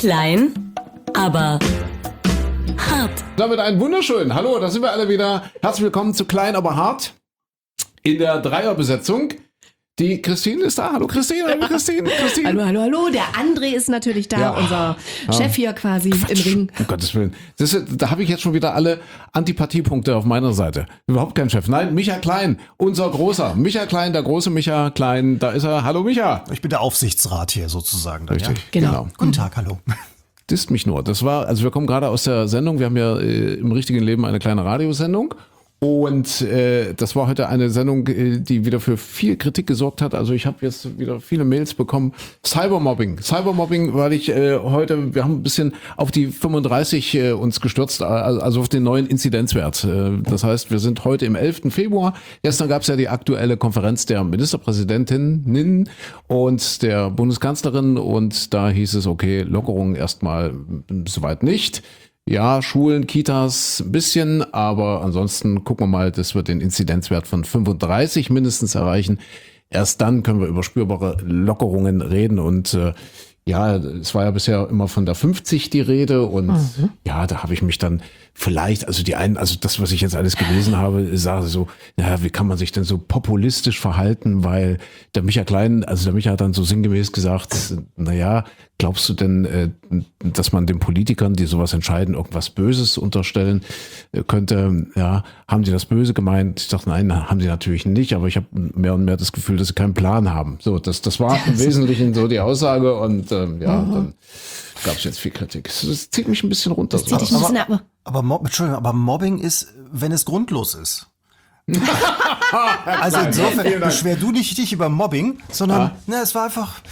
Klein, aber hart. Damit einen wunderschönen Hallo, da sind wir alle wieder. Herzlich willkommen zu Klein, aber hart in der Dreierbesetzung. Die Christine ist da. Hallo Christine, hallo Christine. Hallo. Der André ist natürlich da, unser Chef hier quasi im Ring. Um Gottes Willen. Da habe ich jetzt schon wieder alle Antipathiepunkte auf meiner Seite. Überhaupt kein Chef. Nein, Micha Klein, unser Großer. Micha Klein, der große Micha Klein, da ist er. Hallo Micha. Ich bin der Aufsichtsrat hier sozusagen. Dann, Richtig, ja? Genau. Guten Tag, hallo. Disst mich nur. Also wir kommen gerade aus der Sendung. Wir haben ja im richtigen Leben eine kleine Radiosendung. Und das war heute eine Sendung, die wieder für viel Kritik gesorgt hat. Also ich habe jetzt wieder viele Mails bekommen. Cybermobbing, weil ich heute, wir haben ein bisschen auf die 35 uns gestürzt, also auf den neuen Inzidenzwert. Das heißt, wir sind heute im 11. Februar. Gestern gab es ja die aktuelle Konferenz der Ministerpräsidentinnen und der Bundeskanzlerin. Und da hieß es, okay, Lockerungen erstmal soweit nicht. Ja, Schulen, Kitas, ein bisschen, aber ansonsten gucken wir mal, dass wir den Inzidenzwert von 35 mindestens erreichen. Erst dann können wir über spürbare Lockerungen reden und ja, es war ja bisher immer von der 50 die Rede und ja, da habe ich mich dann vielleicht, also das, was ich jetzt alles gelesen habe, sage so, ja, wie kann man sich denn so populistisch verhalten, weil der Micha Klein, also der Micha hat dann so sinngemäß gesagt, naja, glaubst du denn, dass man den Politikern, die sowas entscheiden, irgendwas Böses unterstellen könnte? Ja, haben die das Böse gemeint? Ich dachte, nein, haben sie natürlich nicht, aber ich habe mehr und mehr das Gefühl, dass sie keinen Plan haben. So, das war im Wesentlichen so die Aussage und dann gab es jetzt viel Kritik. Das zieht mich ein bisschen runter. Aber Mobbing ist, wenn es grundlos ist. Also insofern beschwer du nicht dich über Mobbing, sondern es war einfach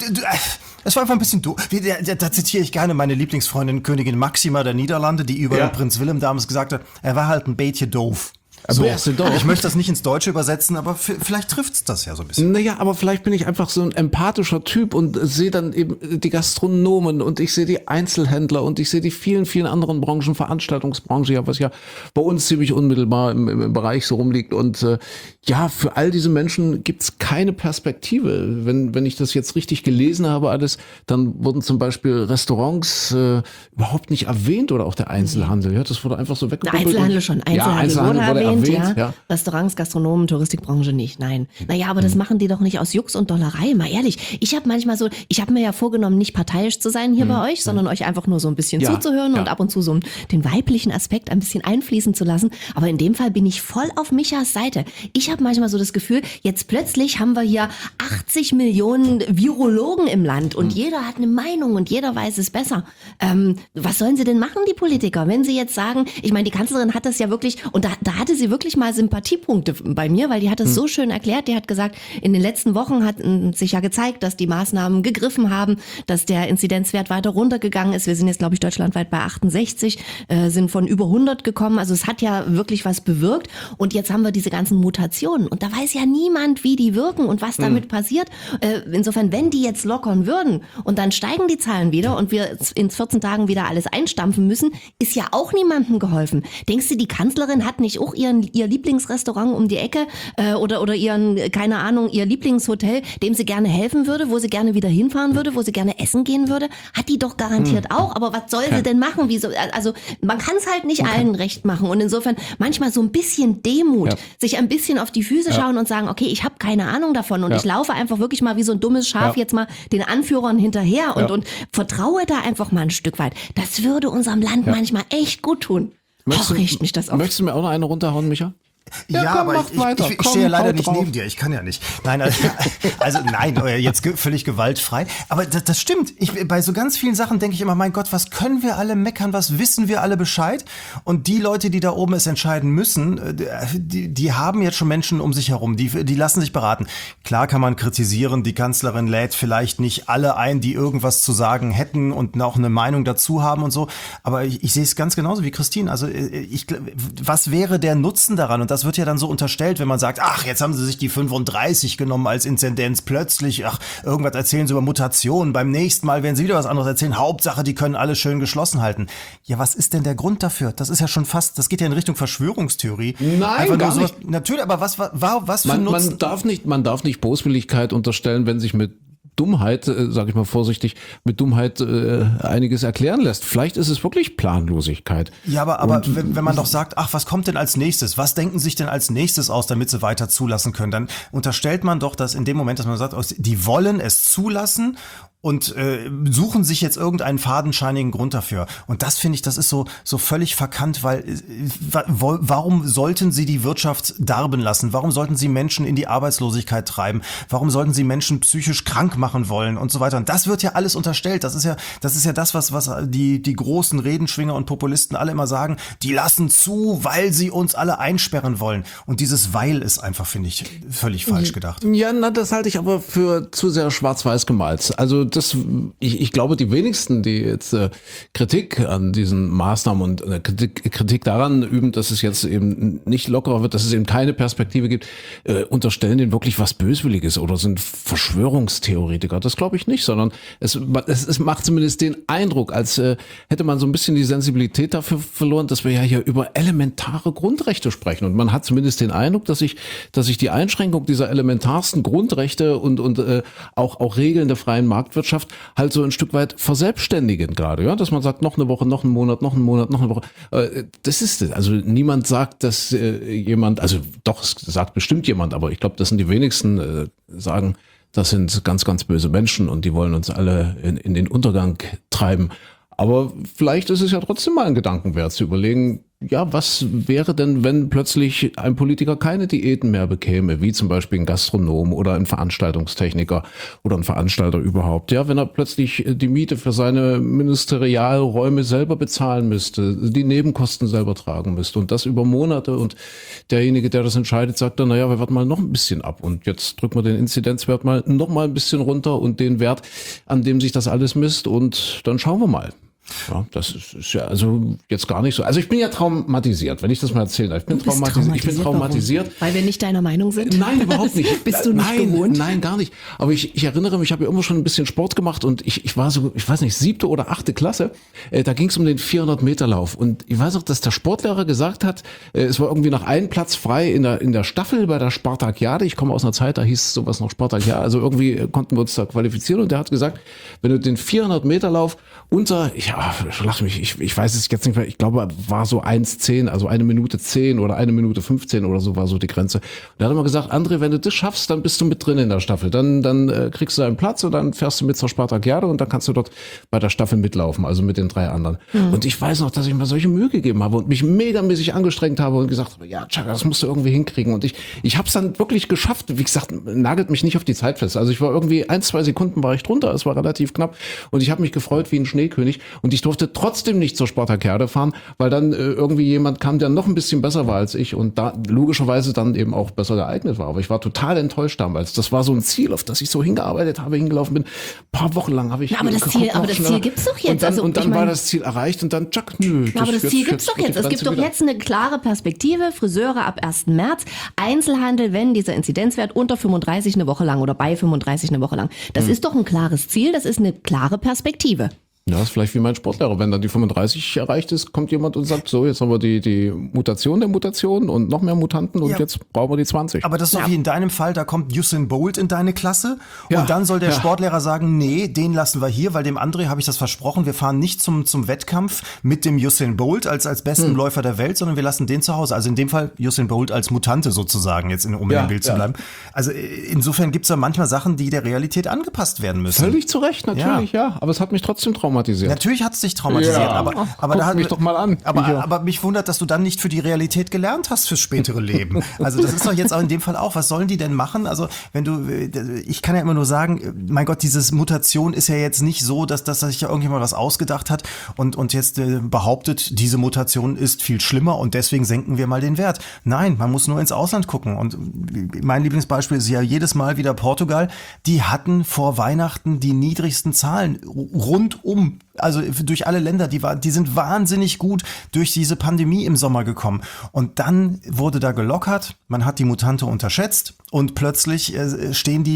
ein bisschen doof. Da zitiere ich gerne meine Lieblingsfreundin Königin Maxima der Niederlande, die über Prinz Willem damals gesagt hat, er war halt ein bisschen doof. So, ich möchte das nicht ins Deutsche übersetzen, aber vielleicht trifft's das ja so ein bisschen. Naja, aber vielleicht bin ich einfach so ein empathischer Typ und sehe dann eben die Gastronomen und ich sehe die Einzelhändler und ich sehe die vielen, vielen anderen Branchen, Veranstaltungsbranche, ja, was ja bei uns ziemlich unmittelbar im Bereich so rumliegt. Und ja, für all diese Menschen gibt's keine Perspektive. Wenn ich das jetzt richtig gelesen habe alles, dann wurden zum Beispiel Restaurants überhaupt nicht erwähnt oder auch der Einzelhandel. Ja, das wurde einfach so weggebummelt. Einzelhandel schon. Einzelhandel wurde erwähnt. Ja. Restaurants, Gastronomen, Touristikbranche nicht, nein. Naja, aber das machen die doch nicht aus Jux und Dollerei, mal ehrlich. Ich habe mir ja vorgenommen, nicht parteiisch zu sein hier bei euch, sondern euch einfach nur so ein bisschen zuzuhören und ab und zu so den weiblichen Aspekt ein bisschen einfließen zu lassen. Aber in dem Fall bin ich voll auf Michas Seite. Ich habe manchmal so das Gefühl, jetzt plötzlich haben wir hier 80 Millionen Virologen im Land und jeder hat eine Meinung und jeder weiß es besser. Was sollen sie denn machen, die Politiker, wenn sie jetzt sagen, ich meine, die Kanzlerin hat das ja wirklich, und da hatte sie wirklich mal Sympathiepunkte bei mir, weil die hat das so schön erklärt. Die hat gesagt, in den letzten Wochen hat sich ja gezeigt, dass die Maßnahmen gegriffen haben, dass der Inzidenzwert weiter runtergegangen ist. Wir sind jetzt, glaube ich, deutschlandweit bei 68, sind von über 100 gekommen. Also es hat ja wirklich was bewirkt. Und jetzt haben wir diese ganzen Mutationen. Und da weiß ja niemand, wie die wirken und was damit passiert. Insofern, wenn die jetzt lockern würden und dann steigen die Zahlen wieder und wir in 14 Tagen wieder alles einstampfen müssen, ist ja auch niemandem geholfen. Denkst du, die Kanzlerin hat nicht auch ihr Lieblingsrestaurant um die Ecke oder ihr Lieblingshotel, dem sie gerne helfen würde, wo sie gerne wieder hinfahren würde, wo sie gerne essen gehen würde? Hat die doch garantiert auch. Aber was soll sie denn machen? Also man kann es halt nicht allen recht machen. Und insofern manchmal so ein bisschen Demut, sich ein bisschen auf die Füße schauen und sagen, okay, ich habe keine Ahnung davon und ich laufe einfach wirklich mal wie so ein dummes Schaf jetzt mal den Anführern hinterher und vertraue da einfach mal ein Stück weit. Das würde unserem Land manchmal echt gut tun. Riecht mich das auf. Möchtest du mir auch noch eine runterhauen, Micha? Ja, komm, aber ich stehe ja leider nicht neben dir. Ich kann ja nicht. Nein, jetzt völlig gewaltfrei. Aber das stimmt. Bei so ganz vielen Sachen denke ich immer, mein Gott, was können wir alle meckern? Was wissen wir alle Bescheid? Und die Leute, die da oben es entscheiden müssen, die haben jetzt schon Menschen um sich herum. Die lassen sich beraten. Klar kann man kritisieren, die Kanzlerin lädt vielleicht nicht alle ein, die irgendwas zu sagen hätten und auch eine Meinung dazu haben und so. Aber ich sehe es ganz genauso wie Christine. Also was wäre der Nutzen daran? Und das wird ja dann so unterstellt, wenn man sagt, ach, jetzt haben sie sich die 35 genommen als Inzidenz, plötzlich, irgendwas erzählen sie über Mutationen, beim nächsten Mal werden sie wieder was anderes erzählen, Hauptsache, die können alles schön geschlossen halten. Ja, was ist denn der Grund dafür? Das ist ja schon fast, das geht ja in Richtung Verschwörungstheorie. Nein, gar nicht. Natürlich, aber was für ein Nutzen? Man darf nicht Boswilligkeit unterstellen, wenn sich mit Dummheit, sage ich mal vorsichtig, mit Dummheit einiges erklären lässt. Vielleicht ist es wirklich Planlosigkeit. Ja, aber wenn man doch sagt, ach, was kommt denn als nächstes? Was denken sich denn als nächstes aus, damit sie weiter zulassen können? Dann unterstellt man doch, dass in dem Moment, dass man sagt, die wollen es zulassen und suchen sich jetzt irgendeinen fadenscheinigen Grund dafür. Und das finde ich, das ist so völlig verkannt, weil warum sollten sie die Wirtschaft darben lassen? Warum sollten sie Menschen in die Arbeitslosigkeit treiben? Warum sollten sie Menschen psychisch krank machen wollen und so weiter? Und das wird ja alles unterstellt. Das ist ja das, was die großen Redenschwinger und Populisten alle immer sagen. Die lassen zu, weil sie uns alle einsperren wollen. Und dieses Weil ist einfach, finde ich, völlig falsch gedacht. Ja, das halte ich aber für zu sehr schwarz-weiß gemalt. Also ich glaube, die wenigsten, die jetzt Kritik an diesen Maßnahmen und Kritik daran üben, dass es jetzt eben nicht lockerer wird, dass es eben keine Perspektive gibt, unterstellen denen wirklich was Böswilliges oder sind Verschwörungstheoretiker. Das glaube ich nicht, sondern es macht zumindest den Eindruck, als hätte man so ein bisschen die Sensibilität dafür verloren, dass wir ja hier über elementare Grundrechte sprechen. Und man hat zumindest den Eindruck, dass sich die Einschränkung dieser elementarsten Grundrechte und auch Regeln der freien Marktwirtschaft halt so ein Stück weit verselbstständigen gerade, ja, dass man sagt, noch eine Woche, noch einen Monat, noch einen Monat, noch eine Woche. Das ist es. Also niemand sagt, dass jemand, also doch, es sagt bestimmt jemand, aber ich glaube, das sind die wenigsten sagen, das sind ganz, ganz böse Menschen und die wollen uns alle in den Untergang treiben. Aber vielleicht ist es ja trotzdem mal ein Gedanken wert zu überlegen, ja, was wäre denn, wenn plötzlich ein Politiker keine Diäten mehr bekäme, wie zum Beispiel ein Gastronom oder ein Veranstaltungstechniker oder ein Veranstalter überhaupt. Ja, wenn er plötzlich die Miete für seine Ministerialräume selber bezahlen müsste, die Nebenkosten selber tragen müsste und das über Monate und derjenige, der das entscheidet, sagt dann, naja, wir warten mal noch ein bisschen ab und jetzt drücken wir den Inzidenzwert mal noch mal ein bisschen runter und den Wert, an dem sich das alles misst und dann schauen wir mal. Ja, das ist ja also jetzt gar nicht so. Also ich bin ja traumatisiert, wenn ich das mal erzählen darf. Ich bin traumatisiert. Warum? Weil wir nicht deiner Meinung sind? Nein, überhaupt nicht. Bist du nicht gewohnt? Nein, gar nicht. Aber ich erinnere mich, ich habe ja immer schon ein bisschen Sport gemacht und ich war so, ich weiß nicht, 7. oder 8. Klasse. Da ging es um den 400-Meter-Lauf. Und ich weiß auch, dass der Sportlehrer gesagt hat, es war irgendwie noch ein Platz frei in der Staffel bei der Spartakiade. Ich komme aus einer Zeit, da hieß sowas noch Spartakiade. Also irgendwie konnten wir uns da qualifizieren. Und der hat gesagt, wenn du den 400-Meter-Lauf unter, lach mich, ich weiß es jetzt nicht mehr, ich glaube, war so 1:10, also 1 Minute 10 oder 1 Minute 15 oder so war so die Grenze. Und da hat er mal gesagt, André, wenn du das schaffst, dann bist du mit drin in der Staffel. Dann kriegst du einen Platz und dann fährst du mit zur Spartakiade und dann kannst du dort bei der Staffel mitlaufen, also mit den 3 anderen. Mhm. Und ich weiß noch, dass ich mir solche Mühe gegeben habe und mich megamäßig angestrengt habe und gesagt habe, ja, Chaka, das musst du irgendwie hinkriegen. Und ich habe es dann wirklich geschafft. Wie gesagt, nagelt mich nicht auf die Zeit fest. Also ich war irgendwie 1-2 Sekunden war ich drunter. Es war relativ knapp und ich habe mich gefreut wie ein Schneekönig und ich durfte trotzdem nicht zur Spartakiade fahren, weil dann irgendwie jemand kam, der noch ein bisschen besser war als ich und da logischerweise dann eben auch besser geeignet war. Aber ich war total enttäuscht damals. Das war so ein Ziel, auf das ich so hingearbeitet habe, hingelaufen bin. Ein paar Wochen lang habe ich aber das Ziel gibt's doch jetzt. Und dann war das Ziel erreicht und dann nö. Aber das Ziel gibt's doch jetzt. Es gibt doch jetzt eine klare Perspektive. Friseure ab 1. März. Einzelhandel, wenn dieser Inzidenzwert unter 35 eine Woche lang oder bei 35 eine Woche lang. Das ist doch ein klares Ziel. Das ist eine klare Perspektive. Ja, ist vielleicht wie mein Sportlehrer. Wenn dann die 35 erreicht ist, kommt jemand und sagt, so, jetzt haben wir die Mutation der Mutation und noch mehr Mutanten und jetzt brauchen wir die 20. Aber das ist doch wie in deinem Fall, da kommt Usain Bolt in deine Klasse und dann soll der Sportlehrer sagen, nee, den lassen wir hier, weil dem André habe ich das versprochen, wir fahren nicht zum Wettkampf mit dem Usain Bolt als besten Läufer der Welt, sondern wir lassen den zu Hause. Also in dem Fall Usain Bolt als Mutante sozusagen, jetzt um im Bild zu bleiben. Also insofern gibt es da manchmal Sachen, die der Realität angepasst werden müssen. Völlig zu Recht, natürlich, ja. Aber es hat mich trotzdem traumatisiert. Natürlich hat es dich traumatisiert, aber da hat mich doch mal an. Aber mich wundert, dass du dann nicht für die Realität gelernt hast fürs spätere Leben. Also das ist doch jetzt auch in dem Fall auch. Was sollen die denn machen? Also ich kann ja immer nur sagen, mein Gott, diese Mutation ist ja jetzt nicht so, dass sich ja irgendjemand was ausgedacht hat und jetzt behauptet, diese Mutation ist viel schlimmer und deswegen senken wir mal den Wert. Nein, man muss nur ins Ausland gucken. Und mein Lieblingsbeispiel ist ja jedes Mal wieder Portugal. Die hatten vor Weihnachten die niedrigsten Zahlen rundum. Also durch alle Länder, die sind wahnsinnig gut durch diese Pandemie im Sommer gekommen. Und dann wurde da gelockert, man hat die Mutante unterschätzt und plötzlich stehen die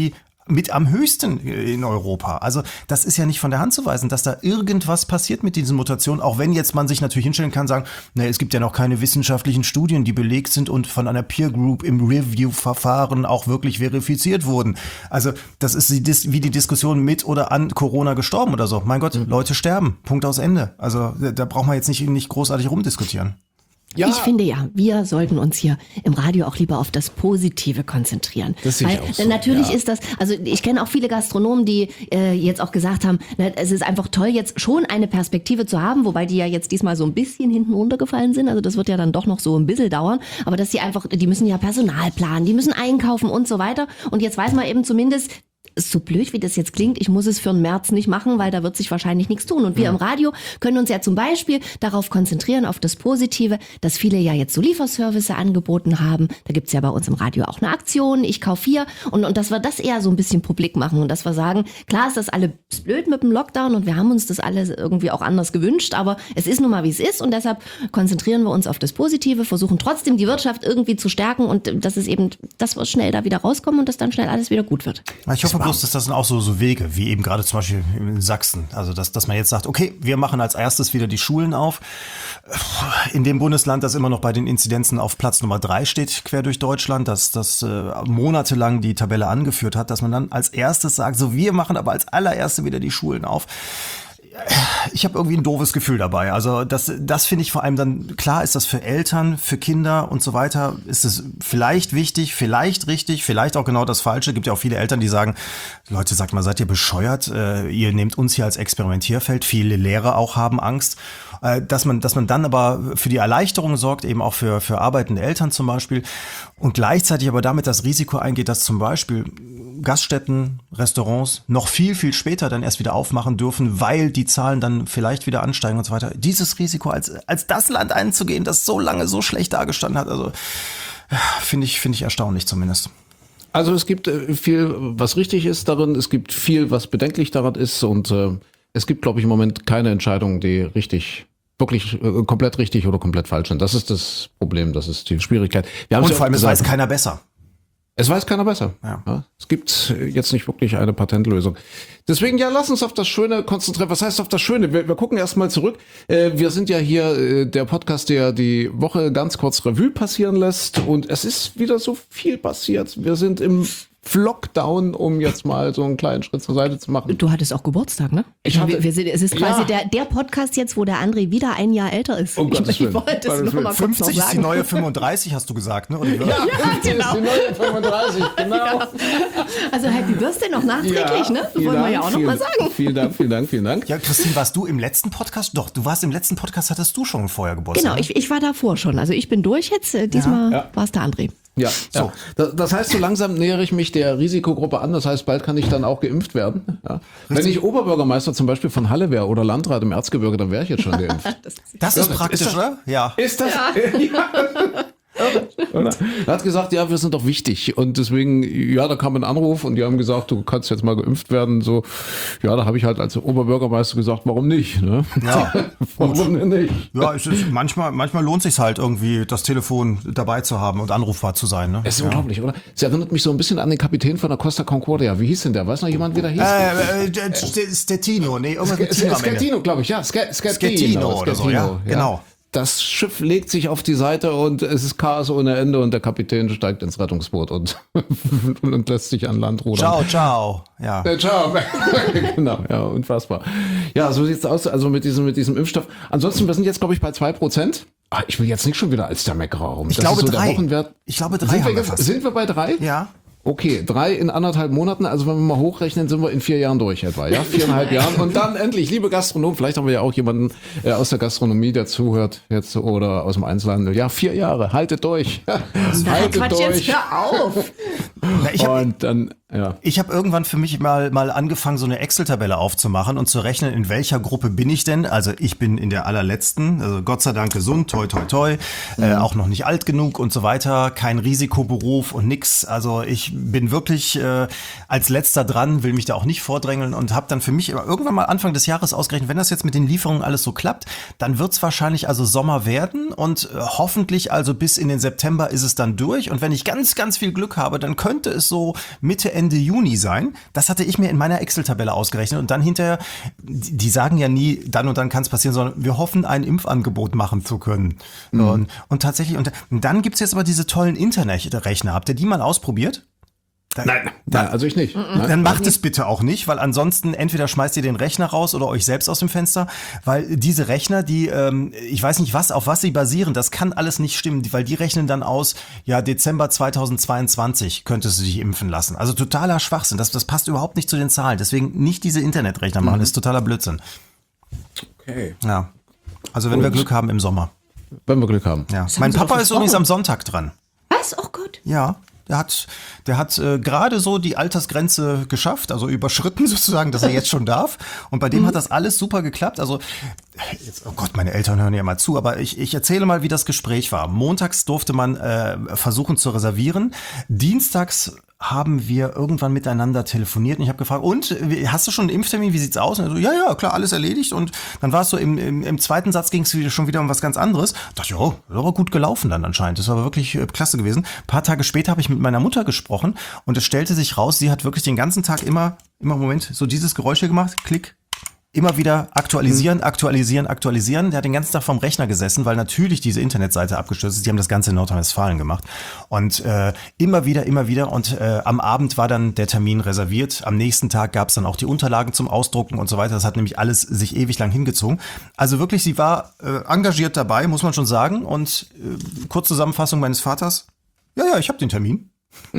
mit am höchsten in Europa. Also das ist ja nicht von der Hand zu weisen, dass da irgendwas passiert mit diesen Mutationen, auch wenn jetzt man sich natürlich hinstellen kann, sagen, es gibt ja noch keine wissenschaftlichen Studien, die belegt sind und von einer Peer Group im Review-Verfahren auch wirklich verifiziert wurden. Also das ist wie die Diskussion mit oder an Corona gestorben oder so. Mein Gott, Leute sterben. Punkt aus Ende. Also da braucht man jetzt nicht großartig rumdiskutieren. Ja. Ich finde ja, wir sollten uns hier im Radio auch lieber auf das Positive konzentrieren. Das sehe ich auch so. Denn natürlich ist das, also ich kenne auch viele Gastronomen, die jetzt auch gesagt haben, es ist einfach toll, jetzt schon eine Perspektive zu haben, wobei die ja jetzt diesmal so ein bisschen hinten runtergefallen sind. Also das wird ja dann doch noch so ein bisschen dauern. Aber dass die müssen ja Personal planen, die müssen einkaufen und so weiter. Und jetzt weiß man eben zumindest, so blöd wie das jetzt klingt, ich muss es für den März nicht machen, weil da wird sich wahrscheinlich nichts tun. Und wir im Radio können uns ja zum Beispiel darauf konzentrieren, auf das Positive, dass viele ja jetzt so Lieferservice angeboten haben. Da gibt's ja bei uns im Radio auch eine Aktion, ich kaufe 4. Und dass wir das eher so ein bisschen publik machen und dass wir sagen, klar ist das alles blöd mit dem Lockdown und wir haben uns das alles irgendwie auch anders gewünscht, aber es ist nun mal, wie es ist und deshalb konzentrieren wir uns auf das Positive, versuchen trotzdem die Wirtschaft irgendwie zu stärken und dass wir schnell da wieder rauskommen und dass dann schnell alles wieder gut wird. Ich hoffe bloß, dass das sind auch so Wege, wie eben gerade zum Beispiel in Sachsen. Also, dass man jetzt sagt, okay, wir machen als erstes wieder die Schulen auf. In dem Bundesland, das immer noch bei den Inzidenzen auf Platz Nummer 3 steht, quer durch Deutschland, das monatelang die Tabelle angeführt hat, dass man dann als erstes sagt, so wir machen aber als allererste wieder die Schulen auf. Ich habe irgendwie ein doofes Gefühl dabei. Also das finde ich vor allem dann, klar ist das für Eltern, für Kinder und so weiter, ist es vielleicht wichtig, vielleicht richtig, vielleicht auch genau das Falsche. Gibt ja auch viele Eltern, die sagen, Leute, sagt mal, seid ihr bescheuert? Ihr nehmt uns hier als Experimentierfeld. Viele Lehrer auch haben Angst. Dass man dann aber für die Erleichterung sorgt, eben auch für arbeitende Eltern zum Beispiel und gleichzeitig aber damit das Risiko eingeht, dass zum Beispiel Gaststätten, Restaurants noch viel, viel später dann erst wieder aufmachen dürfen, weil die Zahlen dann vielleicht wieder ansteigen und so weiter. Dieses Risiko als das Land einzugehen, das so lange so schlecht dagestanden hat, also finde ich erstaunlich zumindest. Also es gibt viel, was richtig ist darin, es gibt viel, was bedenklich daran ist und es gibt, glaube ich, im Moment keine Entscheidung, die wirklich komplett richtig oder komplett falsch sind. Das ist das Problem, das ist die Schwierigkeit. Und vor allem, es weiß keiner besser. Es weiß keiner besser. Ja. Es gibt jetzt nicht wirklich eine Patentlösung. Deswegen, ja, lass uns auf das Schöne konzentrieren. Was heißt auf das Schöne? Wir gucken erstmal zurück. Wir sind ja hier der Podcast, der die Woche ganz kurz Revue passieren lässt. Und es ist wieder so viel passiert. Wir sind im Lockdown, um jetzt mal so einen kleinen Schritt zur Seite zu machen. Du hattest auch Geburtstag, ne? Es ist quasi der Podcast jetzt, wo der André wieder ein Jahr älter ist. Um Gottes Willen. Ich wollte es nur mal kurz 50 noch sagen. ist die neue 35, hast du gesagt, ne? Oder wie war das? Ja, genau. ist die neue 35, genau. Ja. Also Happy Birthday noch nachträglich, ne? Vielen Wollen wir ja Dank, auch noch mal sagen. Vielen Dank. Ja, Christine, warst du im letzten Podcast? Doch, du warst im letzten Podcast, hattest du schon vorher Geburtstag. Genau, ich war davor schon. Also ich bin durch jetzt. Diesmal war es der André. Ja, so. Ja. Das heißt, so langsam nähere ich mich der Risikogruppe an. Das heißt, bald kann ich dann auch geimpft werden. Ja. Wenn ich Oberbürgermeister zum Beispiel von Halle wäre oder Landrat im Erzgebirge, dann wäre ich jetzt schon geimpft. Das ist praktisch, oder? Ja. Ist das? Ja. Oder? Er hat gesagt, ja, wir sind doch wichtig und deswegen, ja, da kam ein Anruf und die haben gesagt, du kannst jetzt mal geimpft werden. So, ja, da habe ich halt als Oberbürgermeister gesagt, warum nicht? Ne? Ja, warum denn nicht? Ja, manchmal lohnt sich halt irgendwie, das Telefon dabei zu haben und anrufbar zu sein. Ne? Es ist unglaublich, oder? Es erinnert mich so ein bisschen an den Kapitän von der Costa Concordia. Wie hieß denn der? Weiß noch jemand, wie der hieß? Stettino, nee, irgendwas mit Tino am Ende. Schettino, glaube ich, ja. Schettino oder so, ja, genau. Das Schiff legt sich auf die Seite und es ist Chaos ohne Ende und der Kapitän steigt ins Rettungsboot und lässt sich an Land rudern. Ciao. Ja. Ciao. Genau, ja, unfassbar. Ja, so sieht's aus, also mit diesem Impfstoff. Ansonsten, wir sind jetzt, glaube ich, bei 2%. Ich will jetzt nicht schon wieder als der Meckerer rum. Ich glaube so 3. Ich glaube 3 haben wir fast. Sind wir bei 3? Ja. Okay, 3 in 1,5 Monaten, also wenn wir mal hochrechnen, sind wir in 4 Jahren durch etwa, ja? 4,5 Jahren und dann endlich, liebe Gastronomen, vielleicht haben wir ja auch jemanden aus der Gastronomie, der zuhört jetzt oder aus dem Einzelhandel. Ja, 4 Jahre, haltet durch. Haltet Quatsch, durch. Jetzt hör auf. Ich habe irgendwann für mich mal angefangen, so eine Excel-Tabelle aufzumachen und zu rechnen, in welcher Gruppe bin ich denn? Also ich bin in der allerletzten, also Gott sei Dank gesund, toi, toi, toi, auch noch nicht alt genug und so weiter, kein Risikoberuf und nix. Also ich bin wirklich als letzter dran, will mich da auch nicht vordrängeln und habe dann für mich irgendwann mal Anfang des Jahres ausgerechnet, wenn das jetzt mit den Lieferungen alles so klappt, dann wird's wahrscheinlich also Sommer werden und hoffentlich also bis in den September ist es dann durch und wenn ich ganz, ganz viel Glück habe, dann könnte es so Mitte, Ende Juni sein. Das hatte ich mir in meiner Excel-Tabelle ausgerechnet. Und dann hinterher, die sagen ja nie, dann und dann kann es passieren, sondern wir hoffen, ein Impfangebot machen zu können. Und tatsächlich, und dann gibt's jetzt aber diese tollen Internetrechner. Habt ihr die mal ausprobiert? Nein, also ich nicht. Dann macht es bitte auch nicht, weil ansonsten entweder schmeißt ihr den Rechner raus oder euch selbst aus dem Fenster, weil diese Rechner, die, ich weiß nicht auf was sie basieren, das kann alles nicht stimmen, weil die rechnen dann aus, ja, Dezember 2022 könntest du dich impfen lassen. Also totaler Schwachsinn, das passt überhaupt nicht zu den Zahlen, deswegen nicht diese Internetrechner machen, ist totaler Blödsinn. Okay. Ja, also wenn wir Glück haben im Sommer. Wenn wir Glück haben. Ja. Mein Papa ist übrigens am Sonntag dran. Was? Oh Gott. Ja. Der hat gerade so die Altersgrenze geschafft, also überschritten sozusagen, dass er jetzt schon darf. Und bei dem hat das alles super geklappt. Also, jetzt, oh Gott, meine Eltern hören ja mal zu, aber ich erzähle mal, wie das Gespräch war. Montags durfte man versuchen zu reservieren. Dienstags haben wir irgendwann miteinander telefoniert und ich habe gefragt, und, hast du schon einen Impftermin, wie sieht's aus? Und er so, ja, klar, alles erledigt. Und dann war es so, im zweiten Satz ging es schon wieder um was ganz anderes. Ich dachte, ja, das war gut gelaufen dann anscheinend. Das war wirklich klasse gewesen. Ein paar Tage später habe ich mit meiner Mutter gesprochen und es stellte sich raus, sie hat wirklich den ganzen Tag immer Moment, so dieses Geräusch hier gemacht, Klick. Immer wieder aktualisieren. Der hat den ganzen Tag vorm Rechner gesessen, weil natürlich diese Internetseite abgestürzt ist. Die haben das Ganze in Nordrhein-Westfalen gemacht. Und immer wieder. Und am Abend war dann der Termin reserviert. Am nächsten Tag gab es dann auch die Unterlagen zum Ausdrucken und so weiter. Das hat nämlich alles sich ewig lang hingezogen. Also wirklich, sie war engagiert dabei, muss man schon sagen. Und Kurzzusammenfassung meines Vaters. Ja, ich habe den Termin.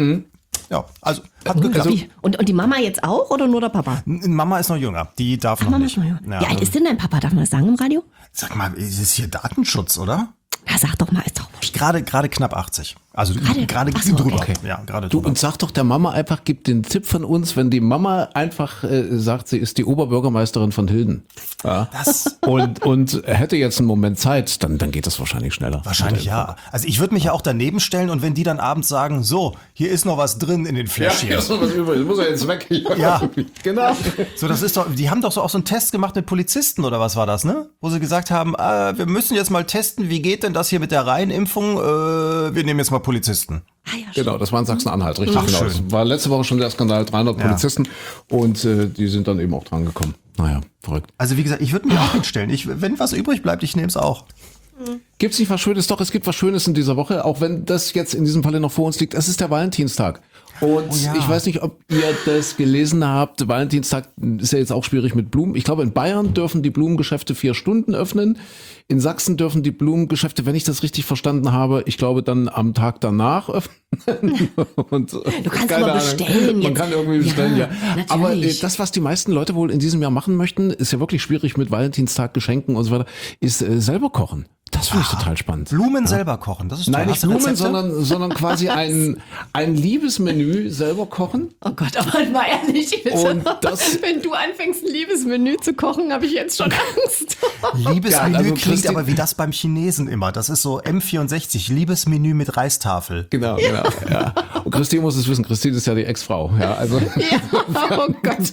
Ja, also hat geklappt. Und die Mama jetzt auch oder nur der Papa? Mama ist noch jünger, die darf noch Mama nicht. ist noch jünger. Wie alt ist denn dein Papa? Darf man das sagen im Radio? Sag mal, ist es hier Datenschutz, oder? Na, sag doch mal, ist doch wurscht. Gerade knapp 80. Also gerade Ach so, drüber. okay. Ja, gerade Du, drüber. und sag doch der Mama einfach, gib den Tipp von uns, wenn die Mama einfach sagt, sie ist die Oberbürgermeisterin von Hilden. Ja. Das Und hätte jetzt einen Moment Zeit, dann geht das wahrscheinlich schneller. wahrscheinlich ja. Also ich würde mich ja auch daneben stellen und wenn die dann abends sagen, so, hier ist noch was drin in den Fläschchen. ist noch was übrig, muss er jetzt weg. Ja. Genau. So, das ist doch, die haben doch so auch so einen Test gemacht mit Polizisten oder was war das, ne? Wo sie gesagt haben, wir müssen jetzt mal testen, wie geht denn das hier mit der Reihenimpfung? Wir nehmen jetzt mal Polizisten. Ah, ja, Genau, das war in Sachsen-Anhalt, richtig. Ach, genau. schön. Das war letzte Woche schon der Skandal, 300 Ja. Polizisten und die sind dann eben auch dran gekommen. Naja, verrückt. Also wie gesagt, ich würde mich auch hinstellen. Wenn was übrig bleibt, ich nehme es auch. Gibt's nicht was Schönes? Doch, es gibt was Schönes in dieser Woche, auch wenn das jetzt in diesem Falle noch vor uns liegt. Es ist der Valentinstag. Und ja. ich weiß nicht, ob ihr das gelesen habt. Valentinstag ist ja jetzt auch schwierig mit Blumen. Ich glaube, in Bayern dürfen die Blumengeschäfte 4 Stunden öffnen. In Sachsen dürfen die Blumengeschäfte, wenn ich das richtig verstanden habe, ich glaube dann am Tag danach öffnen. Und, Du kannst keine aber Ahnung. bestellen Man jetzt. kann irgendwie bestellen, ja. Natürlich. Aber das, was die meisten Leute wohl in diesem Jahr machen möchten, ist ja wirklich schwierig mit Valentinstag, Geschenken und so weiter, ist selber kochen. Das finde ich total spannend. Blumen selber kochen, das ist toll. Nein, nicht Hast du Blumen, Rezepte? sondern quasi ein Liebesmenü selber kochen. Oh Gott, aber mal ehrlich, Und das- wenn du anfängst, ein Liebesmenü zu kochen, habe ich jetzt schon Angst. Liebesmenü Ja, also klingt Christi- aber wie das beim Chinesen immer. Das ist so M64, Liebesmenü mit Reistafel. Genau. Ja. Und Christine muss es wissen. Christine ist ja die Ex-Frau. Ja, also. Ja, oh Gott.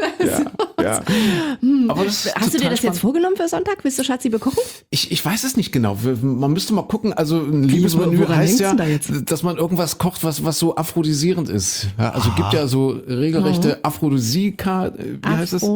Ja. Aber das ist Hast du dir total das jetzt spannend. vorgenommen für Sonntag? Willst du Schatzi bekochen? Ich weiß es nicht genau. Man müsste mal gucken. Also ein Liebesmenü woran heißt denkst ja, du da jetzt? dass man irgendwas kocht, was so aphrodisierend ist. Ja, also gibt ja so regelrechte Aphrodisika, wie heißt es?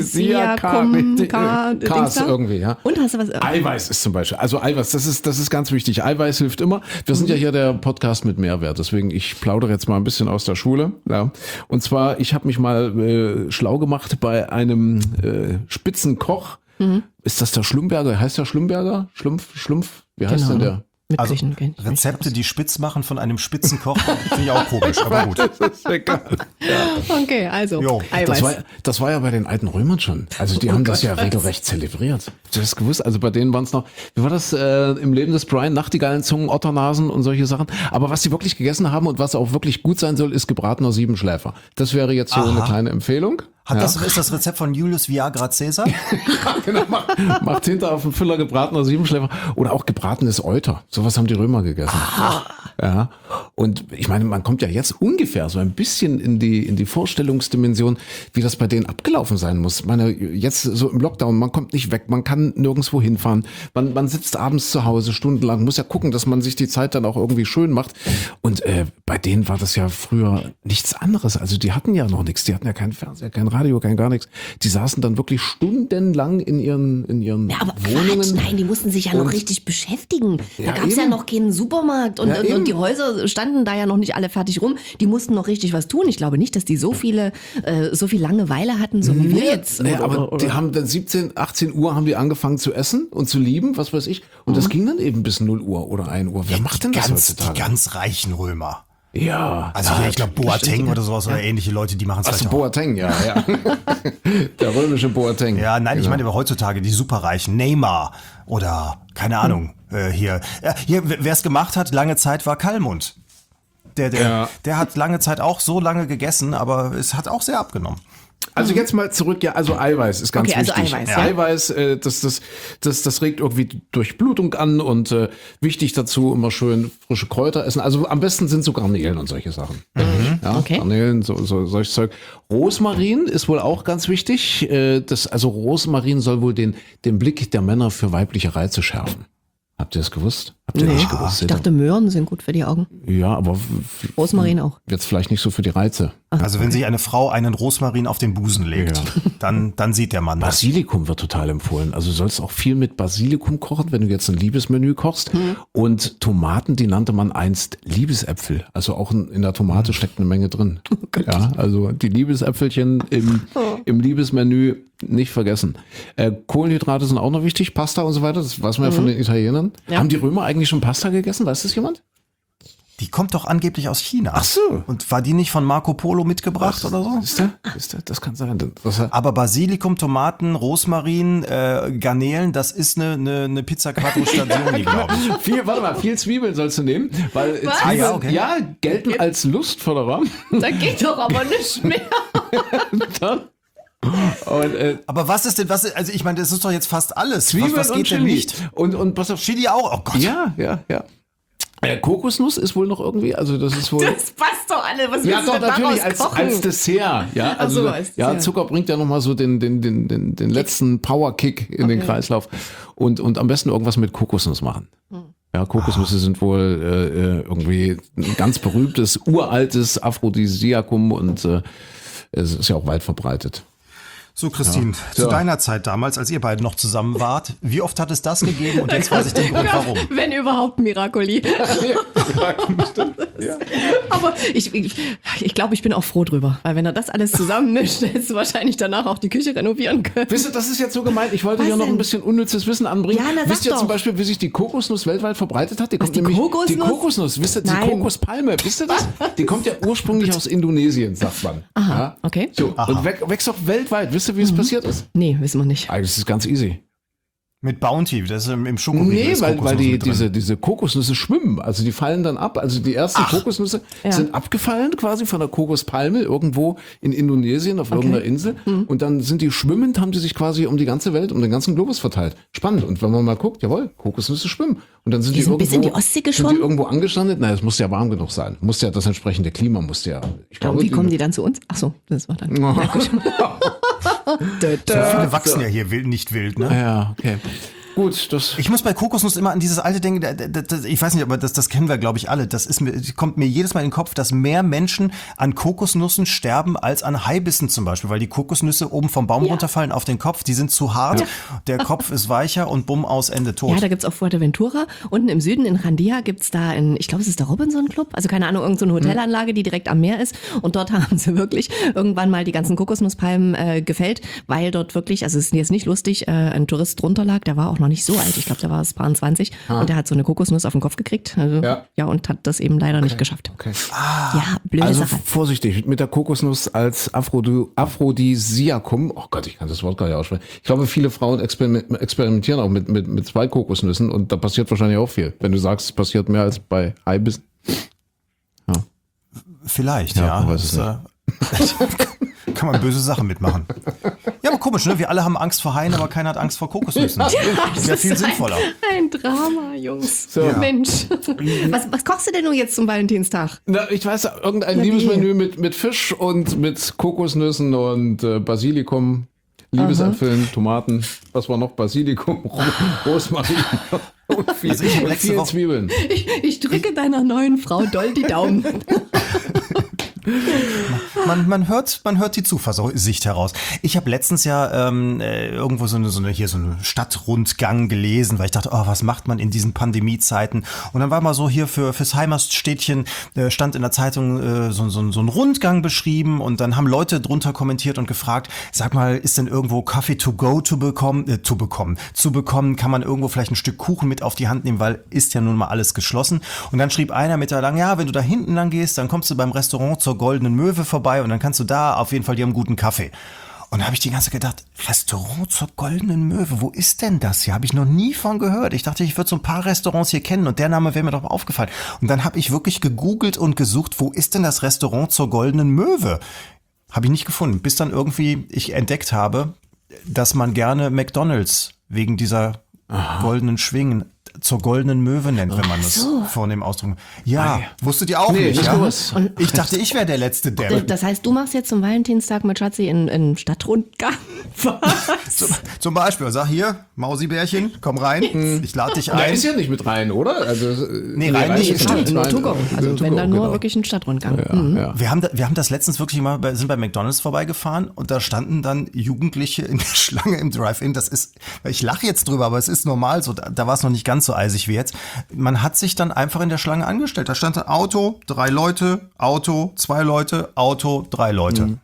Kas irgendwie, ja. Und hast du was? Eiweiß ist zum Beispiel. Also Eiweiß, das ist ganz wichtig. Eiweiß hilft immer. Wir sind ja hier der Podcast mit Mehrwert. Deswegen, ich plaudere jetzt mal ein bisschen aus der Schule. Ja. Und zwar, ich habe mich mal schlau gemacht bei einem Spitzenkoch. Ist das der Schlumberger? Heißt der Schlumberger? Schlumpf? Wie heißt denn der? Mit Also Küchen kenn ich mich Rezepte, die spitz machen von einem Spitzenkoch, finde ich auch komisch, aber gut. Das ist egal. aus. Okay, also Jo. Eiweiß. Das war ja bei den alten Römern schon. Also die haben das ja regelrecht zelebriert. Hast du das gewusst? Also bei denen waren es noch, wie war das im Leben des Brian? Nachtigallenzungen, Otternasen und solche Sachen. Aber was sie wirklich gegessen haben und was auch wirklich gut sein soll, ist gebratener Siebenschläfer. Das wäre jetzt so eine kleine Empfehlung. Ist das Rezept von Julius Viagra Caesar? Genau, macht hinter auf dem Füller gebratener Siebenschläfer oder auch gebratenes Euter. Sowas haben die Römer gegessen. Ja. Und ich meine, man kommt ja jetzt ungefähr so ein bisschen in die Vorstellungsdimension, wie das bei denen abgelaufen sein muss. Ich meine, jetzt so im Lockdown, man kommt nicht weg, man kann nirgendwo hinfahren, man sitzt abends zu Hause stundenlang, muss ja gucken, dass man sich die Zeit dann auch irgendwie schön macht. Und bei denen war das ja früher nichts anderes. Also die hatten ja noch nichts, die hatten ja keinen Fernseher, kein Radio, kein gar nichts. Die saßen dann wirklich stundenlang in ihren Ja, aber Wohnungen. Quatsch, nein, die mussten sich ja noch richtig beschäftigen. Da gab es ja noch keinen Supermarkt und die Häuser standen da ja noch nicht alle fertig rum. Die mussten noch richtig was tun. Ich glaube nicht, dass die so viel Langeweile hatten, so wie wir jetzt. Nee, aber die haben dann 17, 18 Uhr haben die angefangen zu essen und zu lieben, was weiß ich. Und das ging dann eben bis 0 Uhr oder 1 Uhr. Wer macht denn das heutzutage? Die ganz reichen Römer. Ja. Also hier, ich glaube Boateng oder sowas oder ähnliche Leute, die machen es Achso, Boateng, ja. Der römische Boateng. Ja, nein, ich meine aber heutzutage die Superreichen, Neymar oder keine Ahnung, hier, wer es gemacht hat, lange Zeit war Kallmund. Der hat lange Zeit auch so lange gegessen, aber es hat auch sehr abgenommen. Also jetzt mal zurück, ja, also Eiweiß ist ganz wichtig. Also Eiweiß, ja. Eiweiß, das regt irgendwie Durchblutung an und wichtig dazu immer schön frische Kräuter essen. Also am besten sind so Garnelen und solche Sachen. Ja, okay. Garnelen, solches Zeug. Rosmarin ist wohl auch ganz wichtig. Also Rosmarin soll wohl den Blick der Männer für weibliche Reize schärfen. Habt ihr das gewusst? Habt ihr nicht gewusst? Ich dachte, Möhren sind gut für die Augen. Ja, aber Rosmarin auch. jetzt vielleicht nicht so für die Reize. Also wenn sich eine Frau einen Rosmarin auf den Busen legt, dann sieht der Mann das. Basilikum wird total empfohlen. Also du sollst auch viel mit Basilikum kochen, wenn du jetzt ein Liebesmenü kochst. Und Tomaten, die nannte man einst Liebesäpfel. Also auch in der Tomate steckt eine Menge drin. Ja, also die Liebesäpfelchen im Liebesmenü nicht vergessen. Kohlenhydrate sind auch noch wichtig, Pasta und so weiter. Das weiß man ja von den Italienern. Ja. Haben die Römer eigentlich schon Pasta gegessen? Weiß das jemand? Die kommt doch angeblich aus China. Ach so. Und war die nicht von Marco Polo mitgebracht oder so? Ist der? Das kann sein. Aber Basilikum, Tomaten, Rosmarin, Garnelen, das ist eine Pizza Quattro Stagioni, glaube ich. Viel Zwiebeln sollst du nehmen, weil Was? Zwiebeln ja, gelten als Lustförderer. Da geht doch aber nicht mehr. Und, Aber was ist denn, also ich meine, das ist doch jetzt fast alles. Zwiebeln was und geht denn Chili. nicht? Und pass auf. Chili auch? Oh Gott. Ja. Kokosnuss ist wohl noch irgendwie, also das ist wohl... Das passt doch alle. Was Ja, willst du doch, denn natürlich daraus kochen? als Dessert. Ja, also, Ach so, als ja, Dessert. Zucker bringt ja nochmal so den letzten Power-Kick in den Kreislauf. Und am besten irgendwas mit Kokosnuss machen. Ja, Kokosnüsse sind wohl irgendwie ein ganz berühmtes, uraltes Aphrodisiakum und es ist ja auch weit verbreitet. So, Christine, zu deiner Zeit damals, als ihr beide noch zusammen wart, wie oft hat es das gegeben? Und jetzt weiß ich den Grund, warum. Wenn überhaupt Miracoli. Aber ich glaube, ich bin auch froh drüber. Weil wenn er das alles zusammenmischt, hättest du wahrscheinlich danach auch die Küche renovieren können. Wisst ihr, das ist jetzt so gemeint, ich wollte Was hier noch denn? ein bisschen unnützes Wissen anbringen. Ja, na, sag wisst ihr doch. zum Beispiel, wie sich die Kokosnuss weltweit verbreitet hat? Die kommt die nämlich, Kokosnuss? Die Kokosnuss, wisst ihr, die Nein. Kokospalme, wisst ihr das? Die kommt ja ursprünglich aus Indonesien, sagt man. Aha, Ja? okay. So, und wächst auch weltweit. Wisst ihr, wie es passiert ist? Nee, wissen wir nicht. Eigentlich ist es ganz easy. Mit Bounty, das ist im Schokoriegel. Nee, ist weil Kokosnuss mit drin. diese Kokosnüsse schwimmen. Also die fallen dann ab. Also die ersten Kokosnüsse Ja. sind abgefallen quasi von der Kokospalme irgendwo in Indonesien auf irgendeiner Insel. Und dann sind die schwimmend, haben die sich quasi um die ganze Welt, um den ganzen Globus verteilt. Spannend. Und wenn man mal guckt, jawohl, Kokosnüsse schwimmen. Und dann sind die sind irgendwo, bis in die Ostsee sind die geschwommen? irgendwo angestrandet. Nein, es muss ja warm genug sein. Muss ja das entsprechende Klima muss ja. Ich glaube, Und wie kommen die dann zu uns? Ach so, das war dann. Na gut. So viele wachsen ja hier nicht wild, ne? Ja, okay. Gut, das. Ich muss bei Kokosnuss immer an dieses alte denken, ich weiß nicht, aber das kennen wir, glaube ich, alle. Kommt mir jedes Mal in den Kopf, dass mehr Menschen an Kokosnüssen sterben als an Haibissen zum Beispiel, weil die Kokosnüsse oben vom Baum runterfallen auf den Kopf, die sind zu hart, der Kopf ist weicher und bumm, aus, Ende, tot. Ja, da gibt's auf Fuerteventura. Unten im Süden in Randia gibt's da ich glaube, es ist der Robinson Club. Also keine Ahnung, irgendeine Hotelanlage, die direkt am Meer ist. Und dort haben sie wirklich irgendwann mal die ganzen Kokosnusspalmen gefällt, weil dort wirklich, also es ist jetzt nicht lustig, ein Tourist drunter lag, der war auch noch nicht so alt. Ich glaube, der war es paar 20 und der hat so eine Kokosnuss auf den Kopf gekriegt. Also, ja, und hat das eben leider nicht geschafft. Okay. Ja, blöde Also Sache. vorsichtig, mit der Kokosnuss als Aphrodisiakum, oh Gott, ich kann das Wort gar nicht aussprechen. Ich glaube, viele Frauen experimentieren auch mit 2 Kokosnüssen und da passiert wahrscheinlich auch viel. Wenn du sagst, es passiert mehr als bei Haibissen. Vielleicht, Ja, ja. man weiß es Kann man böse Sachen mitmachen. Ja, aber komisch, ne? Wir alle haben Angst vor Haien, aber keiner hat Angst vor Kokosnüssen. Das wäre viel sinnvoller. Ein Drama, Jungs. So. Mensch. Was kochst du denn nun jetzt zum Valentinstag? Na, ich weiß, irgendein Liebesmenü mit Fisch und mit Kokosnüssen und Basilikum, Liebesäpfeln, Tomaten, was war noch? Basilikum, Rosmarin und viel Zwiebeln. Ich drücke deiner neuen Frau doll die Daumen. Man hört die Zuversicht heraus. Ich habe letztens ja irgendwo so eine Stadtrundgang gelesen, weil ich dachte, was macht man in diesen Pandemiezeiten? Und dann war mal so hier fürs Heimatstädtchen stand in der Zeitung so ein Rundgang beschrieben und dann haben Leute drunter kommentiert und gefragt, sag mal, ist denn irgendwo Kaffee to go zu bekommen? Kann man irgendwo vielleicht ein Stück Kuchen mit auf die Hand nehmen, weil ist ja nun mal alles geschlossen. Und dann schrieb einer mit da lang, ja, wenn du da hinten lang gehst, dann kommst du beim Restaurant zur Goldenen Möwe vorbei und dann kannst du da auf jeden Fall, die haben guten Kaffee. Und da habe ich die ganze Zeit gedacht, Restaurant zur Goldenen Möwe, wo ist denn das hier? Habe ich noch nie von gehört. Ich dachte, ich würde so ein paar Restaurants hier kennen und der Name wäre mir doch mal aufgefallen. Und dann habe ich wirklich gegoogelt und gesucht, wo ist denn das Restaurant zur Goldenen Möwe? Habe ich nicht gefunden, bis dann irgendwie ich entdeckt habe, dass man gerne McDonald's wegen dieser goldenen Schwingen zur Goldenen Möwe nennt, wenn man das vornehm ausdrücken. Ja, wusstet ihr auch nicht, ja? Und ich dachte, ich wäre der letzte Depp. Das heißt, du machst jetzt zum Valentinstag mit Schatzi in Stadtrundgang? Zum Beispiel, sag hier, Mausibärchen, komm rein, ich lade dich ein. Der ist ja nicht mit rein, oder? Also, nee, rein nicht. Stimmt, nur to go. Also wenn dann nur wirklich ein Stadtrundgang. Ja. Wir haben das letztens wirklich mal, sind bei McDonald's vorbeigefahren und da standen dann Jugendliche in der Schlange im Drive-In. Das ist, ich lache jetzt drüber, aber es ist normal so, da war es noch nicht ganz so eisig wie jetzt. Man hat sich dann einfach in der Schlange angestellt. Da stand ein Auto, 3 Leute, Auto, 2 Leute, Auto, 3 Leute.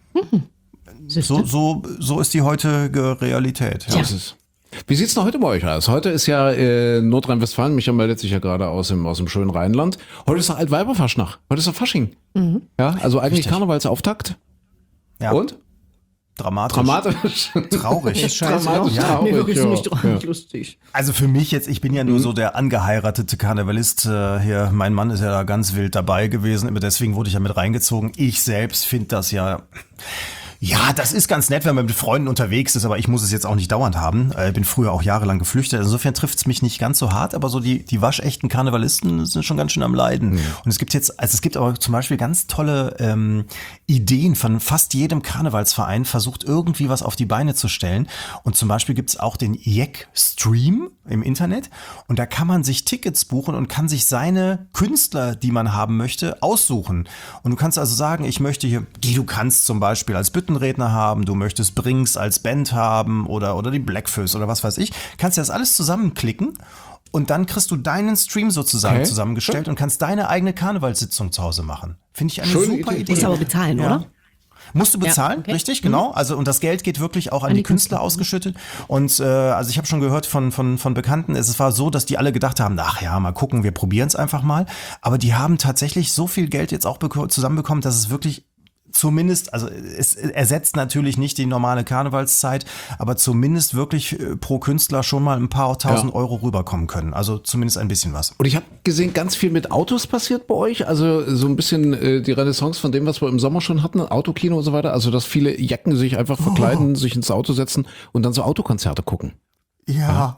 So ist die heutige Realität. Ja. Wie sieht's denn heute bei euch aus? Heute ist ja Nordrhein-Westfalen, Micha meldet sich ja gerade aus dem schönen Rheinland. Heute ist doch Altweiberfaschnacht. Heute ist doch Fasching. Ja, also eigentlich Richtig. Karnevalsauftakt. Ja. Und? Dramatisch. Traurig. Dramatisch, Ja. traurig. Nee, wirklich ja. nicht lustig. Also für mich jetzt, ich bin ja nur so der angeheiratete Karnevalist hier. Mein Mann ist ja da ganz wild dabei gewesen, deswegen wurde ich ja mit reingezogen. Ich selbst finde das ja... Ja, das ist ganz nett, wenn man mit Freunden unterwegs ist, aber ich muss es jetzt auch nicht dauernd haben. Ich bin früher auch jahrelang geflüchtet. Insofern trifft es mich nicht ganz so hart, aber so die waschechten Karnevalisten sind schon ganz schön am Leiden. Und es gibt aber zum Beispiel ganz tolle Ideen von fast jedem Karnevalsverein, versucht irgendwie was auf die Beine zu stellen. Und zum Beispiel gibt es auch den Jeck-Stream im Internet und da kann man sich Tickets buchen und kann sich seine Künstler, die man haben möchte, aussuchen. Und du kannst also sagen, ich möchte hier Guido Kanz zum Beispiel als Büttenredner haben, du möchtest Brinks als Band haben oder die Blackfoes oder was weiß ich. Kannst dir das alles zusammenklicken und dann kriegst du deinen Stream sozusagen zusammengestellt und kannst deine eigene Karnevalssitzung zu Hause machen. Finde ich eine super Idee. Musst aber bezahlen, oder? Musst du bezahlen, Ja, okay. Richtig, genau. Also und das Geld geht wirklich auch an die Künstler ausgeschüttet. Und also ich habe schon gehört von Bekannten, es war so, dass die alle gedacht haben, ach ja, mal gucken, wir probieren es einfach mal. Aber die haben tatsächlich so viel Geld jetzt auch zusammenbekommen, dass es wirklich zumindest, also es ersetzt natürlich nicht die normale Karnevalszeit, aber zumindest wirklich pro Künstler schon mal ein paar tausend Euro rüberkommen können. Also zumindest ein bisschen was. Und ich habe gesehen, ganz viel mit Autos passiert bei euch. Also so ein bisschen die Renaissance von dem, was wir im Sommer schon hatten, Autokino und so weiter. Also dass viele Jacken sich einfach verkleiden, sich ins Auto setzen und dann so Autokonzerte gucken. Ja,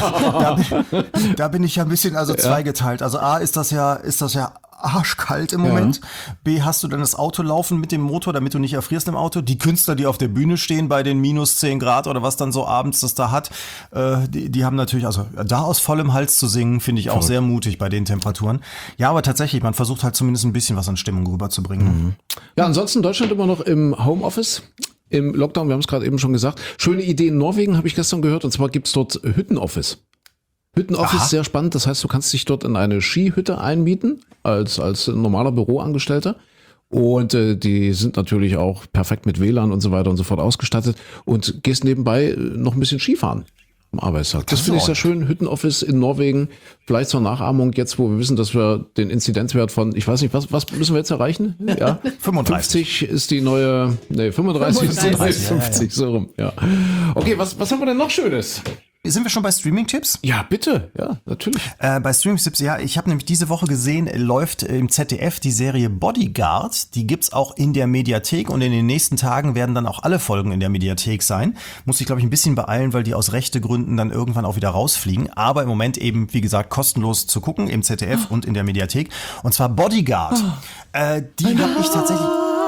da bin ich ja ein bisschen zweigeteilt. Also A, ist das ja arschkalt im Moment. B, hast du dann das Auto laufen mit dem Motor, damit du nicht erfrierst im Auto. Die Künstler, die auf der Bühne stehen bei den minus 10 Grad oder was dann so abends das da hat, die haben natürlich, also da aus vollem Hals zu singen, finde ich auch sehr mutig bei den Temperaturen. Ja, aber tatsächlich, man versucht halt zumindest ein bisschen was an Stimmung rüberzubringen. Ja, ansonsten Deutschland immer noch im Homeoffice. Im Lockdown, wir haben es gerade eben schon gesagt. Schöne Idee in Norwegen, habe ich gestern gehört. Und zwar gibt's dort Hüttenoffice. Hüttenoffice, sehr spannend. Das heißt, du kannst dich dort in eine Skihütte einmieten als normaler Büroangestellter. Und die sind natürlich auch perfekt mit WLAN und so weiter und so fort ausgestattet. Und gehst nebenbei noch ein bisschen Skifahren am Arbeitstag. Das finde ich sehr schön. Hüttenoffice in Norwegen. Vielleicht zur Nachahmung jetzt, wo wir wissen, dass wir den Inzidenzwert von, ich weiß nicht, was müssen wir jetzt erreichen? Ja, 35 ist die neue, 35 ist die neue 50, so rum. Ja. Okay, was haben wir denn noch Schönes? Sind wir schon bei Streaming-Tipps? Ja, bitte. Ja, natürlich. Bei Streaming-Tipps, ja, ich habe nämlich diese Woche gesehen, läuft im ZDF die Serie Bodyguard. Die gibt's auch in der Mediathek und in den nächsten Tagen werden dann auch alle Folgen in der Mediathek sein. Muss ich, glaube ich, ein bisschen beeilen, weil die aus Rechtegründen dann irgendwann auch wieder rausfliegen. Aber im Moment eben, wie gesagt, kostenlos zu gucken im ZDF und in der Mediathek. Und zwar Bodyguard. Die habe ich tatsächlich...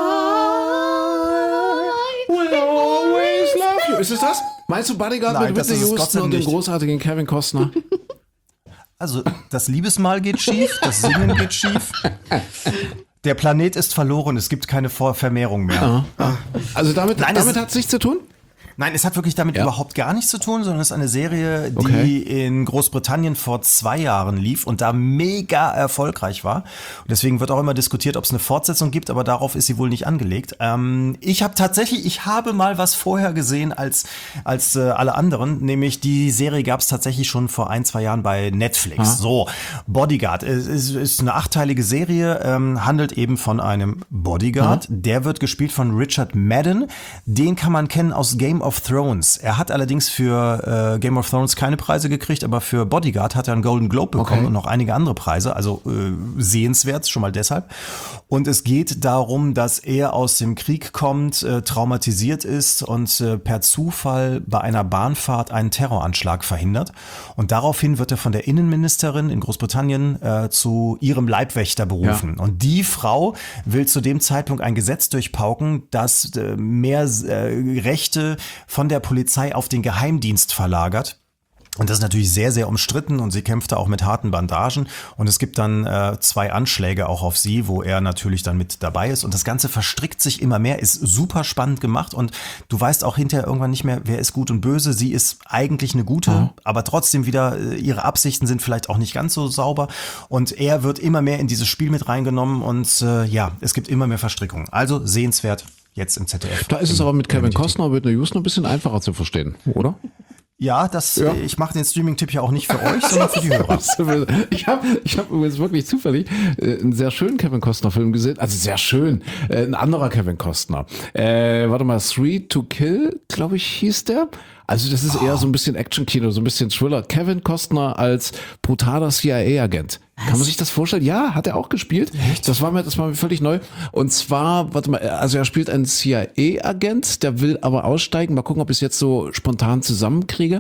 Will always love you. Ist es das? Meinst du Bodyguard Nein, mit das Whitney ist es Gott Houston sei Dank und dem nicht. großartigen Kevin Costner? Also, das Liebesmahl geht schief, das Singen geht schief. Der Planet ist verloren, es gibt keine Vermehrung mehr. Also damit hat es nichts zu tun? Nein, es hat wirklich damit überhaupt gar nichts zu tun, sondern es ist eine Serie, die Okay. in Großbritannien vor 2 Jahren lief und da mega erfolgreich war. Und deswegen wird auch immer diskutiert, ob es eine Fortsetzung gibt, aber darauf ist sie wohl nicht angelegt. Ich habe mal was vorher gesehen als alle anderen, nämlich die Serie gab es tatsächlich schon vor 1-2 Jahren bei Netflix. So, Bodyguard ist eine 8-teilige Serie, handelt eben von einem Bodyguard. Der wird gespielt von Richard Madden. Den kann man kennen aus Game of Thrones. Er hat allerdings für Game of Thrones keine Preise gekriegt, aber für Bodyguard hat er einen Golden Globe bekommen und noch einige andere Preise, also sehenswert, schon mal deshalb. Und es geht darum, dass er aus dem Krieg kommt, traumatisiert ist und per Zufall bei einer Bahnfahrt einen Terroranschlag verhindert. Und daraufhin wird er von der Innenministerin in Großbritannien zu ihrem Leibwächter berufen. Und die Frau will zu dem Zeitpunkt ein Gesetz durchpauken, das mehr Rechte von der Polizei auf den Geheimdienst verlagert. Und das ist natürlich sehr, sehr umstritten und sie kämpfte auch mit harten Bandagen. Und es gibt dann 2 Anschläge auch auf sie, wo er natürlich dann mit dabei ist. Und das Ganze verstrickt sich immer mehr, ist super spannend gemacht. Und du weißt auch hinterher irgendwann nicht mehr, wer ist gut und böse. Sie ist eigentlich eine gute, aber trotzdem wieder, ihre Absichten sind vielleicht auch nicht ganz so sauber. Und er wird immer mehr in dieses Spiel mit reingenommen. Und es gibt immer mehr Verstrickungen. Also sehenswert jetzt im ZDF. Da ist es aber mit Kevin Costner und Whitney Houston ein bisschen einfacher zu verstehen, oder? Ja, ich mache den Streaming-Tipp ja auch nicht für euch, sondern für die Hörer. Ich hab übrigens wirklich zufällig einen sehr schönen Kevin Costner-Film gesehen. Also sehr schön. Ein anderer Kevin Costner. Warte mal, 3 to Kill, glaube ich, hieß der. Also das ist eher so ein bisschen Action-Kino, so ein bisschen Thriller. Kevin Costner als brutaler CIA-Agent. Kann man sich das vorstellen? Ja, hat er auch gespielt. Echt? Das war mir völlig neu. Und zwar, warte mal, also er spielt einen CIA-Agent, der will aber aussteigen. Mal gucken, ob ich es jetzt so spontan zusammenkriege.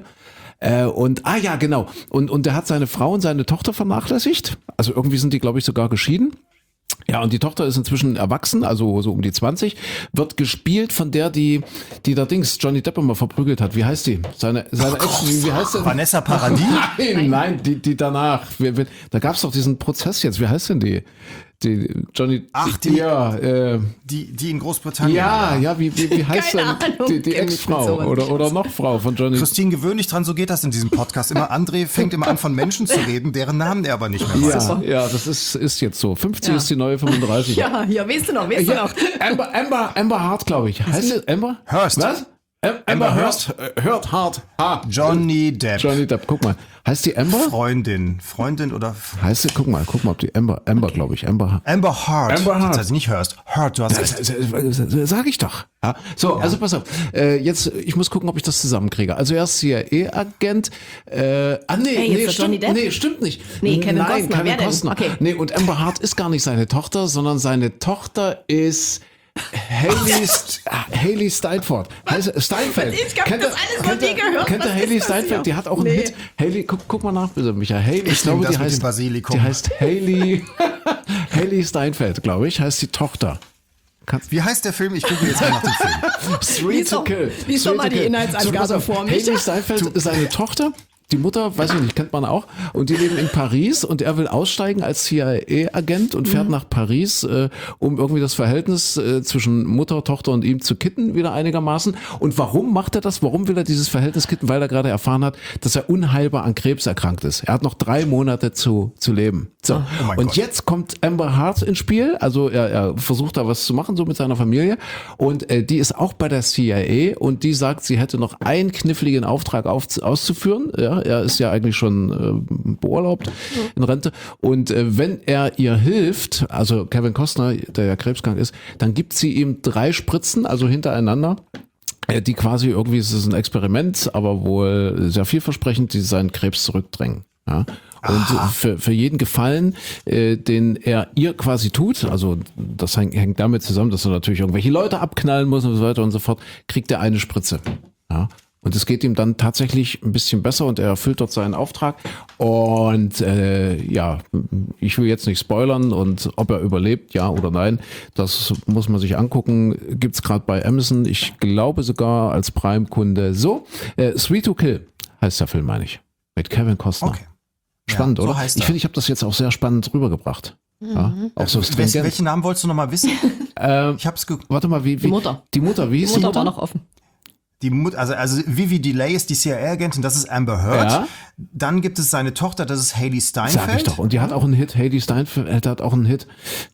Genau. Und der hat seine Frau und seine Tochter vernachlässigt. Also irgendwie sind die, glaube ich, sogar geschieden. Ja, und die Tochter ist inzwischen erwachsen, also so um die 20, wird gespielt von der, die der Johnny Depp immer verprügelt hat. Wie heißt die? Seine Ex, wie heißt sie? Vanessa Paradis? Nein, die danach. Da gab's doch diesen Prozess jetzt. Wie heißt denn die? Die Johnny. Ach, die in Großbritannien. Ja, wie heißt Keine denn Ahnung, die Ex-Frau oder noch Frau von Johnny? Christine, gewöhn dich dran, so geht das in diesem Podcast. André fängt immer an, von Menschen zu reden, deren Namen er aber nicht mehr weiß. Ja, das ist jetzt so. 50 ist die neue 35. Ja, weißt du noch. Amber Hart, glaube ich. Heißt sie Amber? Hearst. Was? Amber Hearst. Hört hart. Johnny Depp. Johnny Depp, guck mal. Heißt die Amber? Freundin oder... Heißt sie, guck mal, ob die Amber, glaube ich. Amber Hart. Amber Hart. Das heißt nicht Hearst. Hart, du hast recht. Sag ich doch. Ja. So, also pass auf. Jetzt, ich muss gucken, ob ich das zusammenkriege. Also er ist CIA-Agent. Johnny Depp? Nee, stimmt nicht. Nee, Kevin Costner. Kevin Wer denn? Costner. Okay. Nee, und Amber Hart ist gar nicht seine Tochter, sondern seine Tochter ist Hailey Steinfeld. Steinfeld. Ich hab das alles noch nie gehört. Kennt ihr Was Hailey ist das Steinfeld? hier? Die hat auch einen Nee. Hit. Hailey, guck mal nach, bitte, Michael. Hailey, ich glaube, das die mit dem heißt Basilikum. Hailey Steinfeld, glaube ich, heißt die Tochter. Wie heißt der Film? Ich gucke jetzt mal nach dem Film. Lies doch mal die Inhaltsangabe vor mich. Hailey Steinfeld ist seine Tochter. Die Mutter, weiß ich nicht, kennt man auch. Und die leben in Paris und er will aussteigen als CIA-Agent und fährt nach Paris, um irgendwie das Verhältnis zwischen Mutter, Tochter und ihm zu kitten, wieder einigermaßen. Und warum macht er das? Warum will er dieses Verhältnis kitten? Weil er gerade erfahren hat, dass er unheilbar an Krebs erkrankt ist. Er hat noch 3 Monate zu leben. So. Und Gott. jetzt kommt Amber Hart ins Spiel. Also er versucht da was zu machen, so mit seiner Familie. Und die ist auch bei der CIA und die sagt, sie hätte noch einen kniffligen Auftrag auszuführen. Ja, er ist ja eigentlich schon beurlaubt in Rente. Und wenn er ihr hilft, also Kevin Costner, der ja krebskrank ist, dann gibt sie ihm 3 Spritzen, also hintereinander. die quasi irgendwie, es ist ein Experiment, aber wohl sehr vielversprechend, die seinen Krebs zurückdrängen. Ja? Und für jeden Gefallen, den er ihr quasi tut, also das hängt damit zusammen, dass er natürlich irgendwelche Leute abknallen muss und so weiter und so fort, kriegt er eine Spritze. Ja? Und es geht ihm dann tatsächlich ein bisschen besser und er erfüllt dort seinen Auftrag. Und ich will jetzt nicht spoilern und ob er überlebt, ja oder nein, das muss man sich angucken. Gibt's gerade bei Amazon, ich glaube sogar als Prime-Kunde. So, Sweet to Kill heißt der Film, meine ich. Mit Kevin Costner. Okay. Spannend, ja, so oder? Ich finde, ich habe das jetzt auch sehr spannend rübergebracht. Ja, auch so welchen Namen wolltest du noch mal wissen? Ich hab's warte mal, wie die Mutter. Die Mutter, wie hieß die Mutter? Die Mutter war noch offen. Die Mutter, also Vivi Delay ist die CIA-Agentin, das ist Amber Heard. Ja. Dann gibt es seine Tochter, das ist Hailee Steinfeld. Sag ich doch. Und die hat auch einen Hit. Hailee Steinfeld hat auch einen Hit.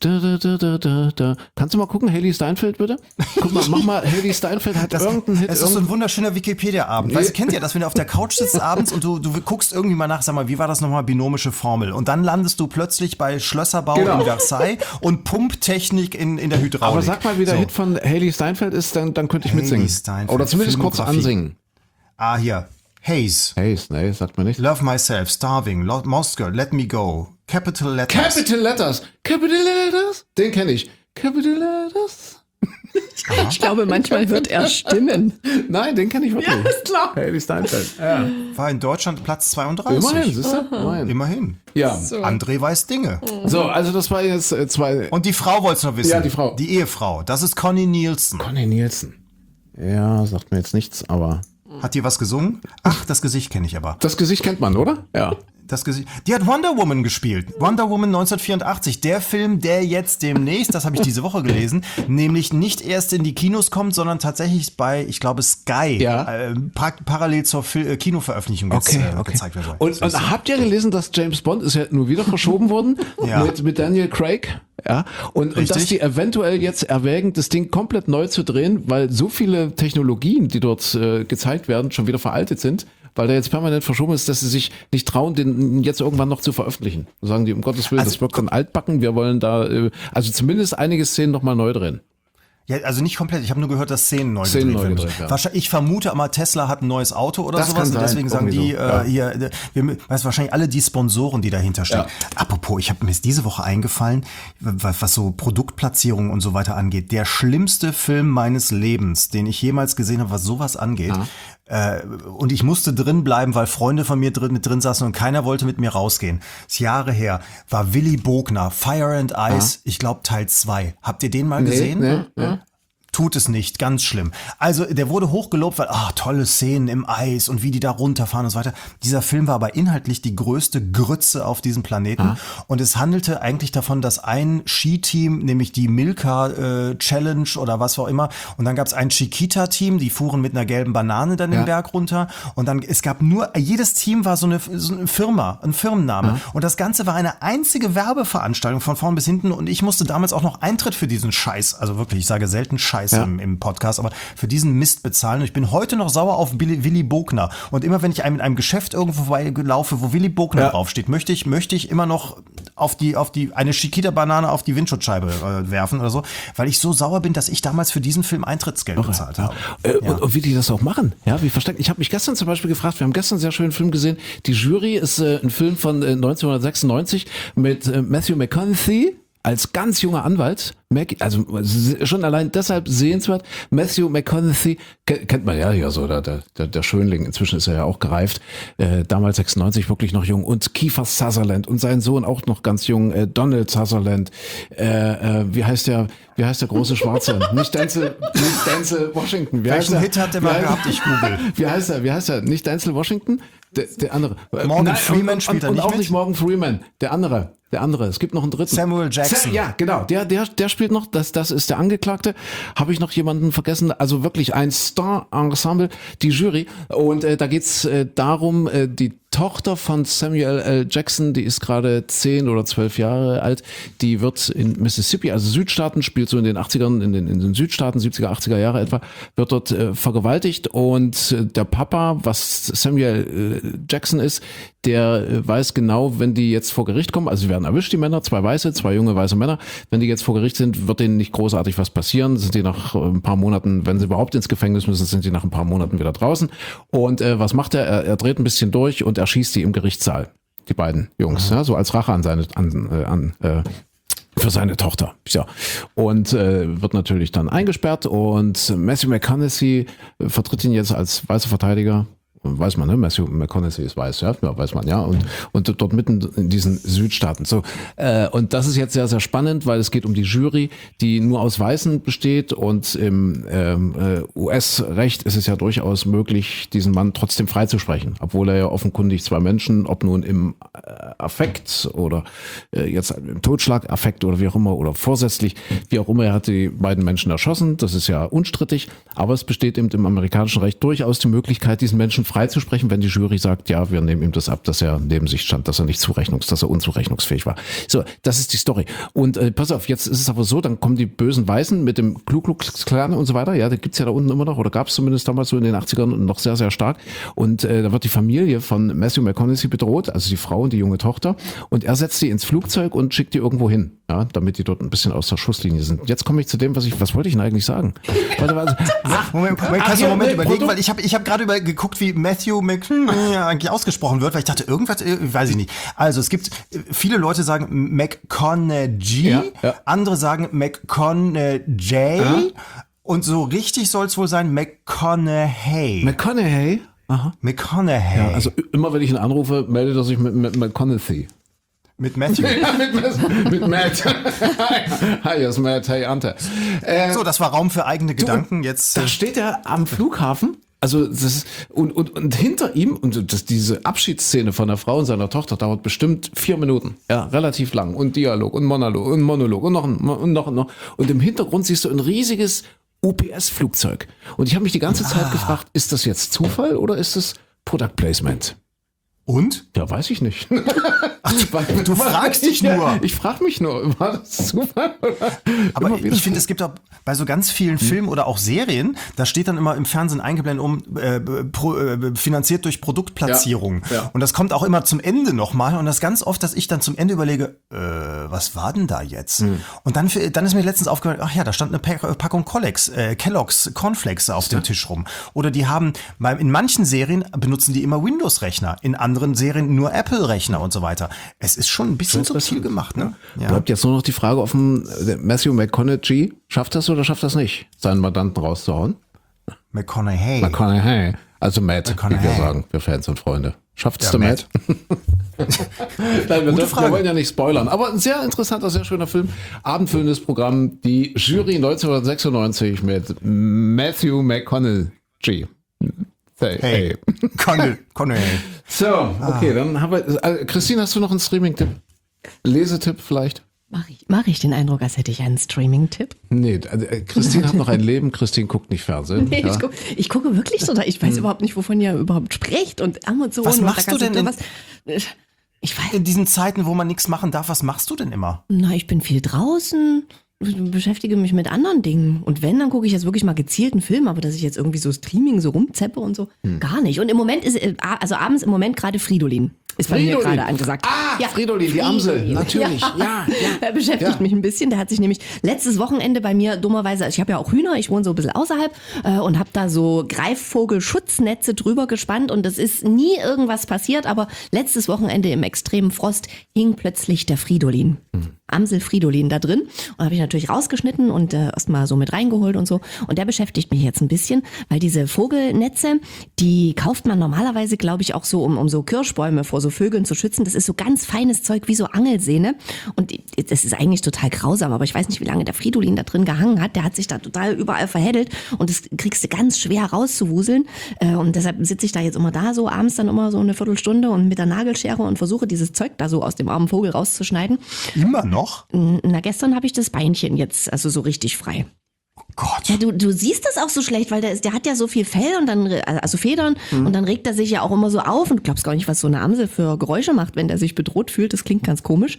Da. Kannst du mal gucken, Hailee Steinfeld bitte? Guck mal, mach mal, Hailee Steinfeld hat irgendeinen Hit. Es ist so ein wunderschöner Wikipedia-Abend. Weißt du, kennt ihr das, wenn du auf der Couch sitzt abends und du guckst irgendwie mal nach, sag mal, wie war das nochmal, binomische Formel? Und dann landest du plötzlich bei Schlösserbau in Versailles und Pumptechnik in der Hydraulik. Aber sag mal, wie der Hit von Hailee Steinfeld ist, dann könnte ich mitsingen. Oder zumindest kurz ansingen. Hier. Haze. Haze, nee, sagt man nicht. Love Myself, Starving, Moscow, Let Me Go, Capital Letters. Capital Letters. Capital Letters? Den kenne ich. Capital Letters? Ich glaube, manchmal wird er stimmen. Nein, den kenne ich wirklich. Ja, ist klar. Hailee Steinfeld. Ja. War in Deutschland Platz 32. Immerhin, siehst du? Immerhin. Ja. So. André weiß Dinge. So, also das war jetzt zwei. Und die Frau wolltest du noch wissen. Ja, die Frau. Die Ehefrau. Das ist Connie Nielsen. Connie Nielsen. Ja, sagt mir jetzt nichts, aber... Hat die was gesungen? Ach, das Gesicht kenne ich aber. Das Gesicht kennt man, oder? Ja. Das Gesicht. Die hat Wonder Woman gespielt. Wonder Woman 1984. Der Film, der jetzt demnächst, das habe ich diese Woche gelesen, nämlich nicht erst in die Kinos kommt, sondern tatsächlich bei, ich glaube, Sky parallel zur Kinoveröffentlichung gezeigt wird. Und habt ihr gelesen, dass James Bond ist ja nur wieder verschoben worden mit Daniel Craig? Ja, und dass die eventuell jetzt erwägen, das Ding komplett neu zu drehen, weil so viele Technologien, die dort gezeigt werden, schon wieder veraltet sind, weil der jetzt permanent verschoben ist, dass sie sich nicht trauen, den jetzt irgendwann noch zu veröffentlichen. Sagen die, um Gottes Willen, also, das wirkt dann altbacken, wir wollen da, also zumindest einige Szenen nochmal neu drehen. Ja, also nicht komplett. Ich habe nur gehört, dass Szenen neu gedreht werden. Wahrscheinlich, ich vermute aber, Tesla hat ein neues Auto oder sowas und deswegen sagen die, weißt wahrscheinlich alle die Sponsoren, die dahinter stehen. Ja. Apropos, mir ist diese Woche eingefallen, was so Produktplatzierung und so weiter angeht. Der schlimmste Film meines Lebens, den ich jemals gesehen habe, was sowas angeht. Und ich musste drin bleiben, weil Freunde von mir mit drin saßen und keiner wollte mit mir rausgehen. Das ist Jahre her. War Willy Bogner, Fire and Ice, ich glaube Teil 2. Habt ihr den mal gesehen? Nee. Tut es nicht, ganz schlimm. Also der wurde hochgelobt, weil tolle Szenen im Eis und wie die da runterfahren und so weiter. Dieser Film war aber inhaltlich die größte Grütze auf diesem Planeten. Und es handelte eigentlich davon, dass ein Skiteam, nämlich die Milka Challenge oder was auch immer, und dann gab es ein Chiquita-Team, die fuhren mit einer gelben Banane dann den Berg runter. Und dann, es gab jedes Team war so eine Firma, ein Firmenname. Und das Ganze war eine einzige Werbeveranstaltung von vorn bis hinten. Und ich musste damals auch noch Eintritt für diesen Scheiß, also wirklich, ich sage selten Scheiß im Podcast, aber für diesen Mist bezahlen. Und ich bin heute noch sauer auf Willy Bogner. Und immer wenn ich mit einem Geschäft irgendwo vorbeilaufe, wo Willy Bogner draufsteht, möchte ich immer noch eine Chiquita-Banane auf die Windschutzscheibe werfen oder so, weil ich so sauer bin, dass ich damals für diesen Film Eintrittsgeld bezahlt habe. Und wie die das auch machen. Ja, wie versteckt. Ich habe mich gestern zum Beispiel gefragt, wir haben gestern einen sehr schönen Film gesehen. Die Jury ist ein Film von 1996 mit Matthew McConaughey als ganz junger Anwalt, also schon allein deshalb sehenswert. Matthew McConaughey kennt man ja so, der Schönling, inzwischen ist er ja auch gereift, damals 96 wirklich noch jung, und Kiefer Sutherland und sein Sohn auch noch ganz jung, Donald Sutherland, wie heißt der große Schwarze? nicht Denzel Washington. Welchen Hit hat der mal gehabt? Ich google. Wie heißt er? Nicht Denzel Washington? Der andere. Morgan Freeman spielt er nicht und auch mit? nicht Morgan Freeman. Der andere. Es gibt noch einen dritten. Samuel Jackson. Ja, genau. Der spielt noch. Das ist der Angeklagte. Habe ich noch jemanden vergessen? Also wirklich ein Star-Ensemble, die Jury. Und da geht's darum, die Tochter von Samuel L. Jackson, die ist gerade 10 oder 12 Jahre alt. Die wird in Mississippi, also Südstaaten, spielt so in den 80ern, in den Südstaaten, 70er, 80er Jahre etwa, wird dort vergewaltigt. Und der Papa, was Samuel Jackson ist, der weiß genau, wenn die jetzt vor Gericht kommen, also sie werden erwischt, die Männer, zwei junge weiße Männer, wenn die jetzt vor Gericht sind, wird denen nicht großartig was passieren, sind die nach ein paar Monaten, wenn sie überhaupt ins Gefängnis müssen, sind die nach ein paar Monaten wieder draußen. Und was macht er? Er dreht ein bisschen durch und erschießt die im Gerichtssaal, die beiden Jungs, ja, so als Rache für seine Tochter. Ja. Und wird natürlich dann eingesperrt und Matthew McConaughey vertritt ihn jetzt als weißer Verteidiger. Weiß man, ne? Matthew McConaughey ist weiß, ja, weiß man, ja. Und dort mitten in diesen Südstaaten. So, und das ist jetzt sehr, sehr spannend, weil es geht um die Jury, die nur aus Weißen besteht und im US-Recht ist es ja durchaus möglich, diesen Mann trotzdem freizusprechen, obwohl er ja offenkundig zwei Menschen, ob nun im Affekt oder jetzt im Totschlagaffekt oder wie auch immer oder vorsätzlich, wie auch immer, er hat die beiden Menschen erschossen, das ist ja unstrittig, aber es besteht eben im amerikanischen Recht durchaus die Möglichkeit, diesen Menschen freizusprechen, wenn die Jury sagt, ja, wir nehmen ihm das ab, dass er neben sich stand, dass er unzurechnungsfähig war. So, das ist die Story. Und pass auf, jetzt ist es aber so, dann kommen die bösen Weißen mit dem Ku Klux Klan und so weiter, ja, da gibt's ja da unten immer noch, oder gab es zumindest damals so in den 80ern noch sehr, sehr stark. Und da wird die Familie von Matthew McConaughey bedroht, also die Frau und die junge Tochter, und er setzt die ins Flugzeug und schickt die irgendwo hin, ja, damit die dort ein bisschen aus der Schusslinie sind. Jetzt komme ich zu dem, was wollte ich denn eigentlich sagen? Moment, kannst du einen Moment überlegen, weil ich hab gerade geguckt, wie Matthew McConaughey eigentlich ausgesprochen wird, weil ich dachte, irgendwas, weiß ich nicht. Also es gibt, viele Leute sagen McConaughey, andere sagen McConaughey und so richtig soll es wohl sein McConaughey. McConaughey? Aha. McConaughey. Ja, also immer wenn ich ihn anrufe, meldet er sich mit McConaughey. Mit Matthew. mit Matt. Hi, hier ist Matt. Hey, Ante. So, das war Raum für eigene Gedanken. Jetzt. Da steht er am Flughafen. Also das ist, und hinter ihm, und diese Abschiedsszene von der Frau und seiner Tochter dauert bestimmt 4 Minuten. Ja, relativ lang. Und Dialog und Monolog und noch. Und im Hintergrund siehst du ein riesiges UPS-Flugzeug. Und ich habe mich die ganze Zeit gefragt, ist das jetzt Zufall oder ist es Product Placement? Und? Ja, weiß ich nicht. Ach, du fragst dich nur. Ich frage mich nur, war das Zufall? Aber ich finde, es gibt auch bei so ganz vielen Filmen oder auch Serien, da steht dann immer im Fernsehen eingeblendet finanziert durch Produktplatzierung. Ja. Und das kommt auch immer zum Ende nochmal. Und das ganz oft, dass ich dann zum Ende überlege, was war denn da jetzt? Und dann ist mir letztens aufgefallen, ach ja, da stand eine Packung Kellogg's Cornflakes auf dem Tisch rum. Oder die haben, in manchen Serien benutzen die immer Windows-Rechner, in anderen Serien nur Apple-Rechner und so weiter. Es ist schon ein bisschen subtil gemacht, ne? Ja. Bleibt jetzt nur noch die Frage offen, Matthew McConaughey, schafft das oder schafft das nicht, seinen Mandanten rauszuhauen? McConaughey. Also Matt, wie wir sagen, wir Fans und Freunde. Schafft es der Matt? Nein, wir wollen ja nicht spoilern. Aber ein sehr interessanter, sehr schöner Film. Abendfüllendes Programm. Die Jury 1996 mit Matthew McConaughey. Hey. Connery. So, okay, dann haben wir. Christine, hast du noch einen Streaming-Tipp? Lesetipp vielleicht? Mach ich den Eindruck, als hätte ich einen Streaming-Tipp? Nee, Christine hat noch ein Leben, Christine guckt nicht Fernsehen. Nee, ja. ich gucke wirklich so, ich weiß überhaupt nicht, wovon ihr überhaupt sprecht und Amazon. Was machst du denn? Ich weiß. In diesen Zeiten, wo man nichts machen darf, was machst du denn immer? Na, ich bin viel draußen, beschäftige mich mit anderen Dingen. Und wenn, dann gucke ich jetzt wirklich mal gezielten Film, aber dass ich jetzt irgendwie so Streaming so rumzeppe und so, gar nicht. Und im Moment ist, also abends im Moment gerade Fridolin. Ist bei mir gerade angesagt. Ja, Fridolin, die Amsel, natürlich. Ja. Er beschäftigt mich ein bisschen. Der hat sich nämlich letztes Wochenende bei mir dummerweise, ich habe ja auch Hühner, ich wohne so ein bisschen außerhalb und habe da so Greifvogelschutznetze drüber gespannt und es ist nie irgendwas passiert, aber letztes Wochenende im extremen Frost hing plötzlich der Fridolin. Amsel Fridolin da drin und habe ich natürlich rausgeschnitten und erstmal so mit reingeholt und so und der beschäftigt mich jetzt ein bisschen, weil diese Vogelnetze, die kauft man normalerweise, glaube ich, auch so, um so Kirschbäume vor so Vögeln zu schützen. Das ist so ganz feines Zeug wie so Angelsehne und das ist eigentlich total grausam, aber ich weiß nicht, wie lange der Fridolin da drin gehangen hat. Der hat sich da total überall verheddelt und das kriegst du ganz schwer rauszuwuseln und deshalb sitze ich da jetzt immer da so abends dann immer so eine Viertelstunde und mit der Nagelschere und versuche dieses Zeug da so aus dem armen Vogel rauszuschneiden. Immer noch? Na, gestern habe ich das Beinchen jetzt also so richtig frei. Gott. Ja, du siehst das auch so schlecht, weil der hat ja so viel Fell und dann, also Federn, und dann regt er sich ja auch immer so auf und du glaubst gar nicht, was so eine Amsel für Geräusche macht, wenn der sich bedroht fühlt. Das klingt ganz komisch.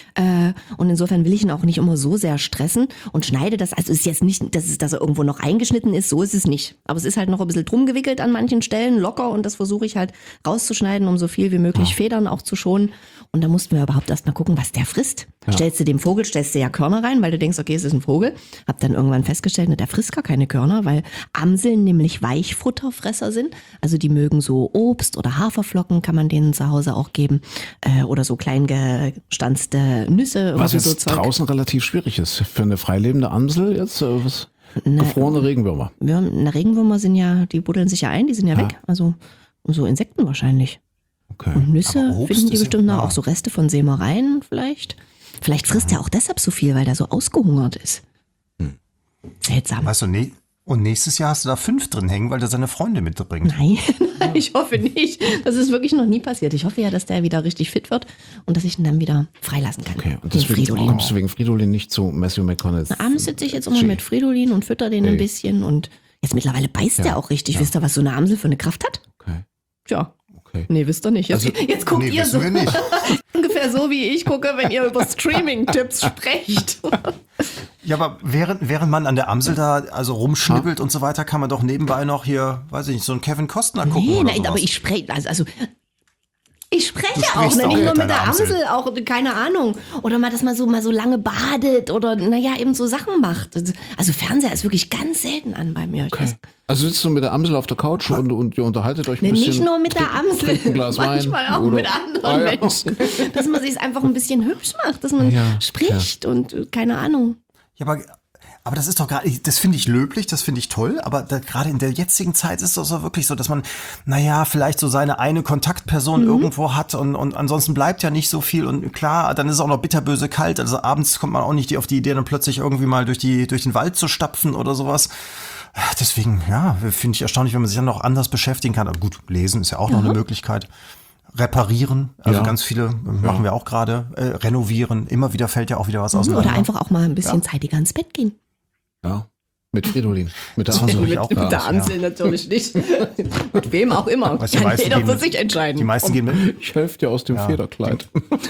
Und insofern will ich ihn auch nicht immer so sehr stressen und schneide das. Also ist jetzt nicht, dass er irgendwo noch eingeschnitten ist, so ist es nicht. Aber es ist halt noch ein bisschen drum gewickelt an manchen Stellen, locker, und das versuche ich halt rauszuschneiden, um so viel wie möglich Federn auch zu schonen. Und da mussten wir überhaupt erst mal gucken, was der frisst. Stellst du ja Körner rein, weil du denkst, okay, es ist ein Vogel. Hab dann irgendwann festgestellt, der frisst gar keine Körner, weil Amseln nämlich Weichfutterfresser sind. Also die mögen so Obst oder Haferflocken, kann man denen zu Hause auch geben. Oder so klein gestanzte Nüsse. Was so jetzt Zeug. draußen relativ schwierig ist. Für eine freilebende Amsel jetzt, gefrorene Regenwürmer. Regenwürmer sind ja, die buddeln sich ja ein, die sind ja weg. Also so Insekten wahrscheinlich. Okay. Und Nüsse Aber Obst finden die ist bestimmt ja- noch, auch so Reste von Sämereien vielleicht. Vielleicht frisst er auch deshalb so viel, weil der so ausgehungert ist. Seltsam. Weißt du, und nächstes Jahr hast du da 5 drin hängen, weil der seine Freunde mitbringt. Nein, ich hoffe nicht. Das ist wirklich noch nie passiert. Ich hoffe ja, dass der wieder richtig fit wird und dass ich ihn dann wieder freilassen kann. Okay, und Den deswegen Fridolin. kommst du wegen Fridolin nicht zu Matthew McConaughey. Abends sitze ich jetzt immer mit Fridolin und fütter den ein bisschen und jetzt mittlerweile beißt der auch richtig. Wisst ihr, was so eine Amsel für eine Kraft hat? Okay. Tja. Okay. Nee, wisst ihr nicht. Jetzt guckt ihr so. wissen wir nicht. Ungefähr so, wie ich gucke, wenn ihr über Streaming-Tipps sprecht. Ja, aber während man an der Amsel da also rumschnibbelt und so weiter, kann man doch nebenbei noch hier, weiß ich nicht, so einen Kevin Costner gucken Nee, oder nein, sowas. aber ich spreche, also ich spreche Du auch, sprichst ne? auch Nicht nur mit mit der deiner Amsel, Amsel. auch, keine Ahnung. Oder mal, dass man so lange badet oder, naja, eben so Sachen macht. Also Fernseher ist wirklich ganz selten an bei mir. Ich weiß, Also sitzt du mit der Amsel auf der Couch und ihr unterhaltet euch ein bisschen? nicht nur mit der Amsel, trinkt ein Glas Wein, manchmal auch oder? mit anderen Ja. Menschen. Dass man sich einfach ein bisschen hübsch macht, dass man spricht und keine Ahnung. Ja, aber das ist doch gerade, das finde ich löblich, das finde ich toll, aber gerade in der jetzigen Zeit ist es doch wirklich so, dass man, naja, vielleicht so seine eine Kontaktperson irgendwo hat und ansonsten bleibt ja nicht so viel und klar, dann ist es auch noch bitterböse kalt, also abends kommt man auch nicht auf die Idee, dann plötzlich irgendwie mal durch den Wald zu stapfen oder sowas. Deswegen, ja, finde ich erstaunlich, wenn man sich dann noch anders beschäftigen kann. Aber gut, lesen ist ja auch noch eine Möglichkeit. Reparieren, also ganz viele machen wir auch gerade, renovieren, immer wieder fällt ja auch wieder was auseinander. Oder einfach auch mal ein bisschen zeitiger ins Bett gehen. Ja, mit Fridolin. Mit der Das Amsel. versuche ich auch Mit gerade, der Amsel natürlich nicht. Mit wem auch immer. Weißt du, Kann die meisten jeder gehen für mit- sich entscheiden. Die meisten gehen mit, Ich helfe dir aus dem Federkleid.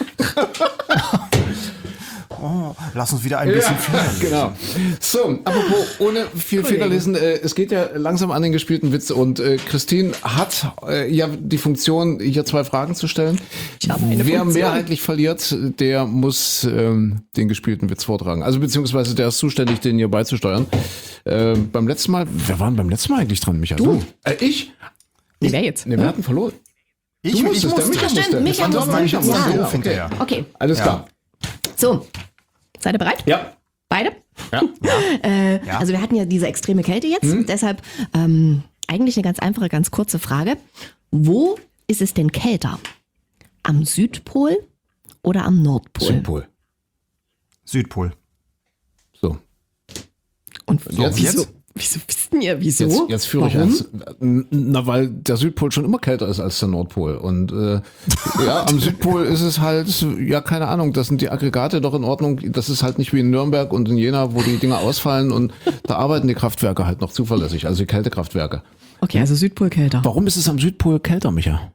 lass uns wieder ein bisschen Federn. Genau. So, apropos, ohne viel Federlesen, es geht ja langsam an den gespielten Witz und Christine hat ja die Funktion, hier 2 Fragen zu stellen. Ich habe eine Wer Funktion. mehrheitlich verliert, der muss den gespielten Witz vortragen. Also beziehungsweise der ist zuständig, den hier beizusteuern. Beim letzten Mal, wer war denn beim letzten Mal eigentlich dran, Micha? Du? Ich? Nee, wer jetzt? Ne, wir hatten verloren. Ich musstest, der musste. Micha musste. Stimmt, Micha Das war musste. Micha musste. Ja. Ja, Ruf hinterher. Okay, Alles klar. so. Seid ihr bereit? Ja. Beide? Ja. Also wir hatten ja diese extreme Kälte jetzt, deshalb eigentlich eine ganz einfache, ganz kurze Frage. Wo ist es denn kälter? Am Südpol oder am Nordpol? Südpol. Südpol. So. Und jetzt? Wieso wisst ihr, wieso? Jetzt führe ich Warum? eins. Na, weil der Südpol schon immer kälter ist als der Nordpol. Und ja, am Südpol ist es halt, ja, keine Ahnung, das sind die Aggregate doch in Ordnung. Das ist halt nicht wie in Nürnberg und in Jena, wo die Dinger ausfallen und da arbeiten die Kraftwerke halt noch zuverlässig, also die Kältekraftwerke. Okay, also Südpol kälter. Warum ist es am Südpol kälter, Micha?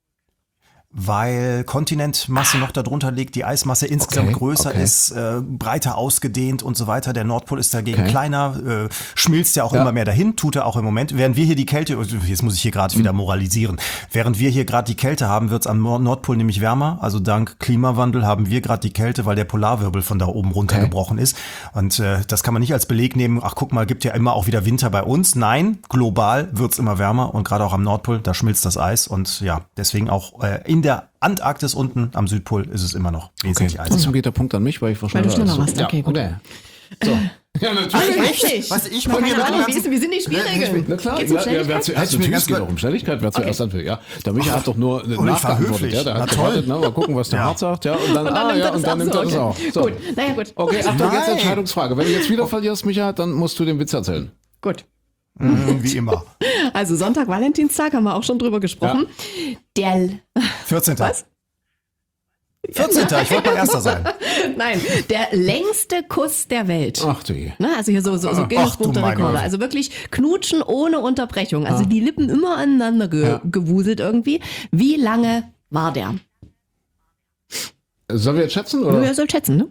Weil Kontinentmasse noch darunter liegt, die Eismasse insgesamt größer ist, breiter ausgedehnt und so weiter. Der Nordpol ist dagegen kleiner, schmilzt ja auch immer mehr dahin, tut er auch im Moment. Während wir hier die Kälte, jetzt muss ich hier gerade wieder moralisieren, während wir hier gerade die Kälte haben, wird es am Nordpol nämlich wärmer. Also dank Klimawandel haben wir gerade die Kälte, weil der Polarwirbel von da oben runtergebrochen ist. Und das kann man nicht als Beleg nehmen, ach guck mal, gibt ja immer auch wieder Winter bei uns. Nein, global wird es immer wärmer und gerade auch am Nordpol, da schmilzt das Eis. Und ja, deswegen auch in der Antarktis unten am Südpol ist es immer noch wesentlich eisiger. Trotzdem geht der Punkt an mich, weil ich Weil du wahrscheinlich. schneller warst. Okay, gut. So. Ja, natürlich. Richtig. Was ich Keine von mir Ahnung, mit wie sind die Spielregeln? Na klar, Geht's um wer Schnelligkeit? zuerst, Hätte ich mir natürlich ganz geht gut- auch um Schnelligkeit, wer zuerst antwortet. Ja, der Micha hat doch nur ich war nachgeantwortet. höflich. Ja, der Na hat toll. gewartet, mal gucken, was der Ja. Hart sagt. Ja, und dann, dann nimmt er das auch. So. Gut, naja, gut. Okay, Achtung, jetzt Nein. Entscheidungsfrage. Wenn du jetzt wieder verlierst, Micha, dann musst du den Witz erzählen. Gut. Wie immer. Also Sonntag, Valentinstag, haben wir auch schon drüber gesprochen. Der 14. Was? 14. Ich wollte mal Erster sein. Nein, der längste Kuss der Welt. Ach du je. Ne, also hier so Guinness Buch der Rekorde. Also wirklich knutschen ohne Unterbrechung. Also die Lippen immer aneinander gewuselt irgendwie. Wie lange war der? Sollen wir jetzt schätzen? Oder? Ihr sollt schätzen, ne?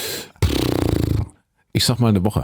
Ich sag mal eine Woche.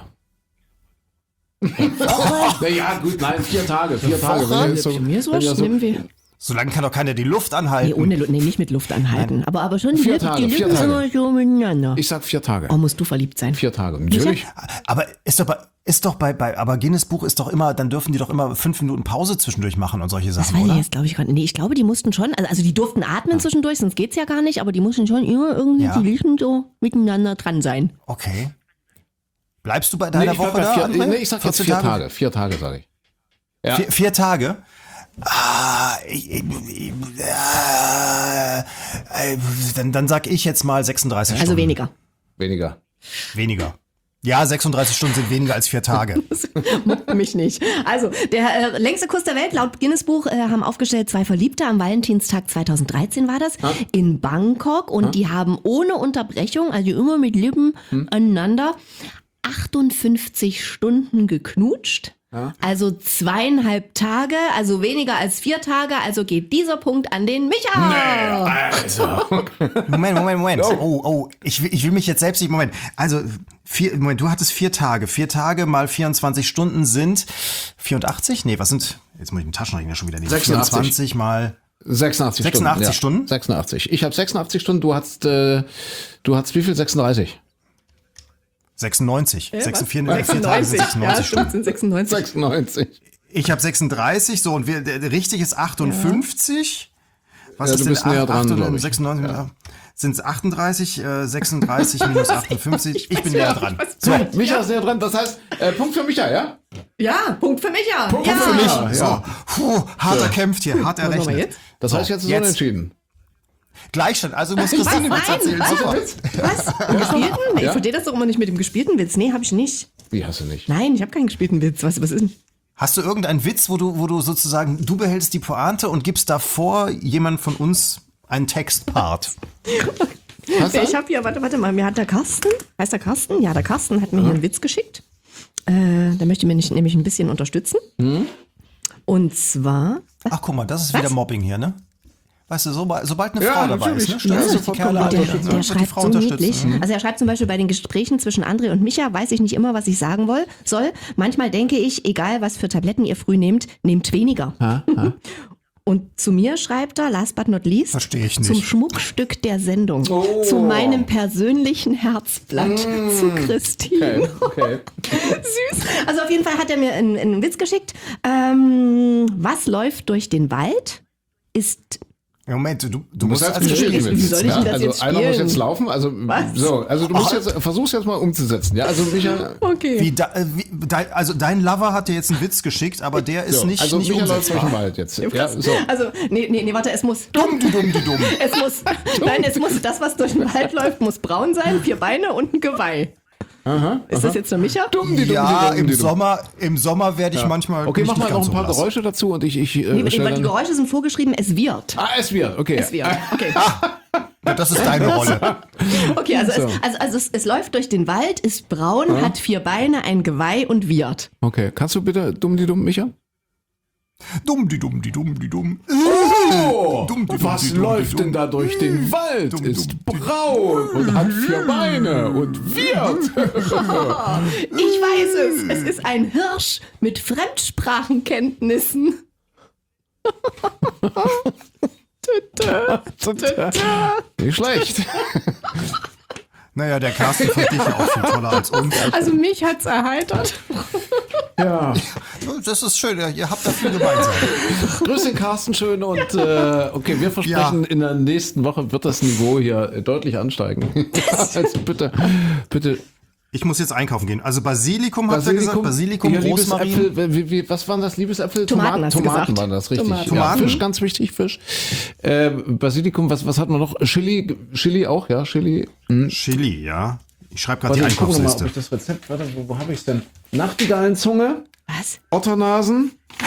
Naja, gut, nein, 4 Tage. 4 Tage. Mir ist wurscht, nehmen wir. So lange kann doch keiner die Luft anhalten. Nee, nicht mit Luft anhalten. Aber schon 4 Tage, die 4 Lippen Tage. immer so miteinander. Ich sag 4 Tage. Oh, musst du verliebt sein. 4 Tage, natürlich. Aber aber Guinness Buch ist doch immer, dann dürfen die doch immer 5 Minuten Pause zwischendurch machen und solche Das Sachen, weiß ich oder? jetzt, glaube ich, gar nicht. Nee, ich glaube, die mussten schon, also die durften atmen zwischendurch, sonst geht's ja gar nicht, aber die mussten schon immer irgendwie die Lippen so miteinander dran sein. Okay. Bleibst du bei deiner Woche da? Nee, ich sag jetzt 4 Tage. 4 Tage, sage ich. Ja. 4 Tage? Dann sag ich jetzt mal 36 Stunden. Also weniger. Weniger. Ja, 36 Stunden sind weniger als 4 Tage. Mich nicht. Also, der längste Kuss der Welt laut Guinness-Buch haben aufgestellt 2 Verliebte am Valentinstag 2013 war das, in Bangkok. Und die haben ohne Unterbrechung, also immer mit Lippen aneinander, 58 Stunden geknutscht. Also 2,5 Tage, also weniger als 4 Tage, also geht dieser Punkt an den Micha. Also. Moment. Oh, ich will mich jetzt selbst nicht, Moment. Also, du hattest 4 Tage. 4 Tage mal 24 Stunden sind 84? Nee, was sind, jetzt muss ich den Taschenrechner schon wieder nehmen. 86. 24 mal 86 Stunden. 86 Stunden? 86. Ich habe 86 Stunden, du hast wie viel? 36. 96. 4 Tage sind 96. 96 Ja, Stunden. sind 96. 96. Ich habe 36, so, und richtig ist 58. Was Ja, ist du denn bist näher dran, oder glaub ich. 96? Sind es 38, 36 minus 58? Ich bin näher dran. So, Micha ist näher dran. Das heißt, Punkt für Micha, ja? Ja, Punkt für Micha. Punkt ja. für Micha. So, hart erkämpft hier, hart Was machen wir errechnet. jetzt? Das heißt, jetzt ist unentschieden. Gleichstand, also muss Christine Witz erzählen. Super. Was? Einen gespielten? Nee, ich verstehe das doch immer nicht mit dem gespielten Witz. Nee, habe ich nicht. Wie hast du nicht? Nein, ich habe keinen gespielten Witz. Was ist denn? Hast du irgendeinen Witz, wo du sozusagen, du behältst die Pointe und gibst davor jemand von uns einen Textpart? Ich habe hier, warte mal, mir hat der Carsten, heißt der Carsten? Ja, der Carsten hat mir hier einen Witz geschickt. Der möchte mir nämlich ein bisschen unterstützen. Und zwar... Ach, guck mal, das ist wieder Mobbing hier, ne? Weißt du, sobald eine Ja, Frau dabei ist, natürlich. ne? Ja, stellst du sofort die Kerle kommt an, der- wird Der die schreibt Frau so unterstützen. niedlich. Also er schreibt zum Beispiel bei den Gesprächen zwischen André und Micha, weiß ich nicht immer, was ich sagen soll. Manchmal denke ich, egal was für Tabletten ihr früh nehmt, nehmt weniger. Und zu mir schreibt er, last but not least, Verstehe ich nicht. zum Schmuckstück der Sendung, zu meinem persönlichen Herzblatt, zu Christine. Okay. Süß. Also auf jeden Fall hat er mir einen Witz geschickt. Was läuft durch den Wald? Ist... Ja, Moment, du Du musst musst als gespielt wie soll ich denn das also jetzt einer muss spielen? jetzt laufen, also du musst jetzt versuch's jetzt mal umzusetzen, ja? Also Micha, Okay. Also dein Lover hat dir jetzt einen Witz geschickt, aber der ist nicht also Micha läuft durch umsetzbar. den Wald jetzt. Ja, so. Also, nee, warte, es muss... Dumm. Es muss, es muss, das, was durch den Wald läuft, muss braun sein, 4 Beine und ein Geweih. Ist das jetzt der Micha? Ja, im Sommer werde ich manchmal. Okay, mich mach mal nicht noch ganz ein paar so blass. Geräusche dazu und ich Nee, stelle die dann... Geräusche sind vorgeschrieben, es wird. Es wird, okay. Es wird, okay. Ja, das ist deine Rolle. Okay, also es läuft durch den Wald, ist braun, hat 4 Beine, ein Geweih und wird. Okay, kannst du bitte dumm, Micha? Dumm. Oh, was läuft denn da durch den Wald? Ist braun und hat 4 Beine und wird. Ich weiß es. Es ist ein Hirsch mit Fremdsprachenkenntnissen. Nicht schlecht. Naja, der Carsten fand dich ja auch viel toller als uns. Also mich hat's erheitert. Ja. Das ist schön, ihr habt da viel gemeinsam. Grüß den Carsten schön und okay, wir versprechen, in der nächsten Woche wird das Niveau hier deutlich ansteigen. Also bitte. Ich muss jetzt einkaufen gehen. Also Basilikum, habt ihr gesagt? Basilikum, ja, Rosmarin. Liebesäpfel, was waren das? Liebesäpfel? Tomaten, hast du Tomaten gesagt. waren das, richtig. Tomaten. Ja, Fisch, ganz wichtig, Fisch. Basilikum, was hat man noch? Chili auch, ja, Chili. Chili, ja. Ich schreibe gerade die Warte, ich gucke nochmal, ob Einkaufsliste. ich das Rezept, warte, wo habe ich es denn? Nachtigallenzunge, Was? Otternasen,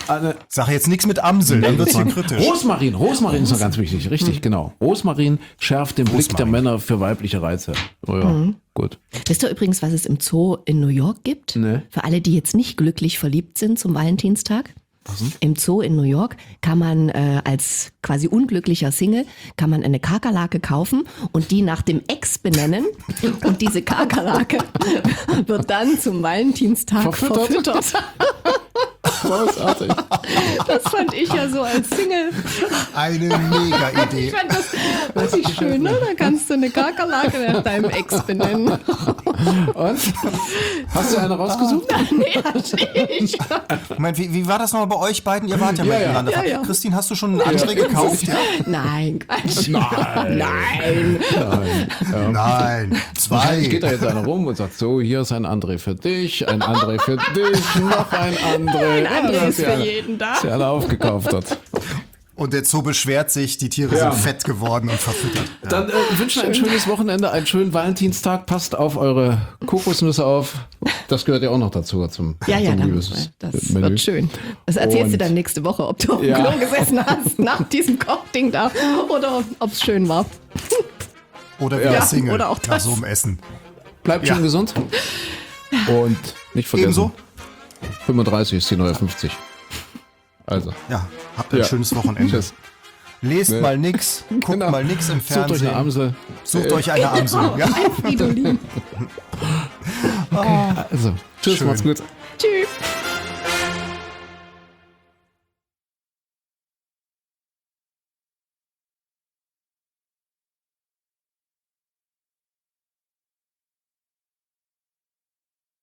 Sag jetzt nichts mit Amsel, dann wird's hier kritisch. Rosmarin ist noch ganz wichtig, richtig, genau. Rosmarin schärft den Blick der Männer für weibliche Reize. Oh ja, gut. Wisst ihr übrigens, was es im Zoo in New York gibt? Nee. Für alle, die jetzt nicht glücklich verliebt sind zum Valentinstag? Im Zoo in New York kann man als quasi unglücklicher Single kann man eine Kakerlake kaufen und die nach dem Ex benennen und diese Kakerlake wird dann zum Valentinstag verfüttert. Großartig. Das fand ich ja so als Single. Eine Mega-Idee. Ich fand das richtig schön, ne? Da kannst du eine Kakerlake nach deinem Ex benennen. Und? Hast du eine rausgesucht? Nee, nicht. Moment, wie war das nochmal bei euch beiden? Ihr wart ja miteinander. Ja. Christine, hast du schon eine andere gekauft? Ja? Nein, Quatsch. Nein. Nein. Wahrscheinlich 2. geht da jetzt einer rum und sagt, so, hier ist ein André für dich, ein André für dich, noch ein André. Ein André ist für alle, jeden da. dass ihr alle aufgekauft hat. Und der Zoo beschwert sich, die Tiere sind fett geworden und verfüttert. Ja. Dann wünschen ein schönes Wochenende, einen schönen Valentinstag. Passt auf eure Kokosnüsse auf. Das gehört ja auch noch dazu zum Ja, zum das Menü. wird schön. Das erzählst du Und- dann nächste Woche, ob du auf dem Klo gesessen hast nach diesem Kochding da oder ob es schön war. Oder wieder Ja, Single oder auch nach das. so einem Essen. Bleibt Ja. schön gesund. Und nicht vergessen, Ebenso. 35 ist die neue 50. Also, Ja, habt ein Ja. schönes Wochenende. tschüss. Lest mal nix, guckt Genau. mal nix im Sucht euch Fernsehen. eine Amsel. Sucht euch eine Amsel. Ja? Fridolin. Also, tschüss, Schön. macht's gut. Tschüss.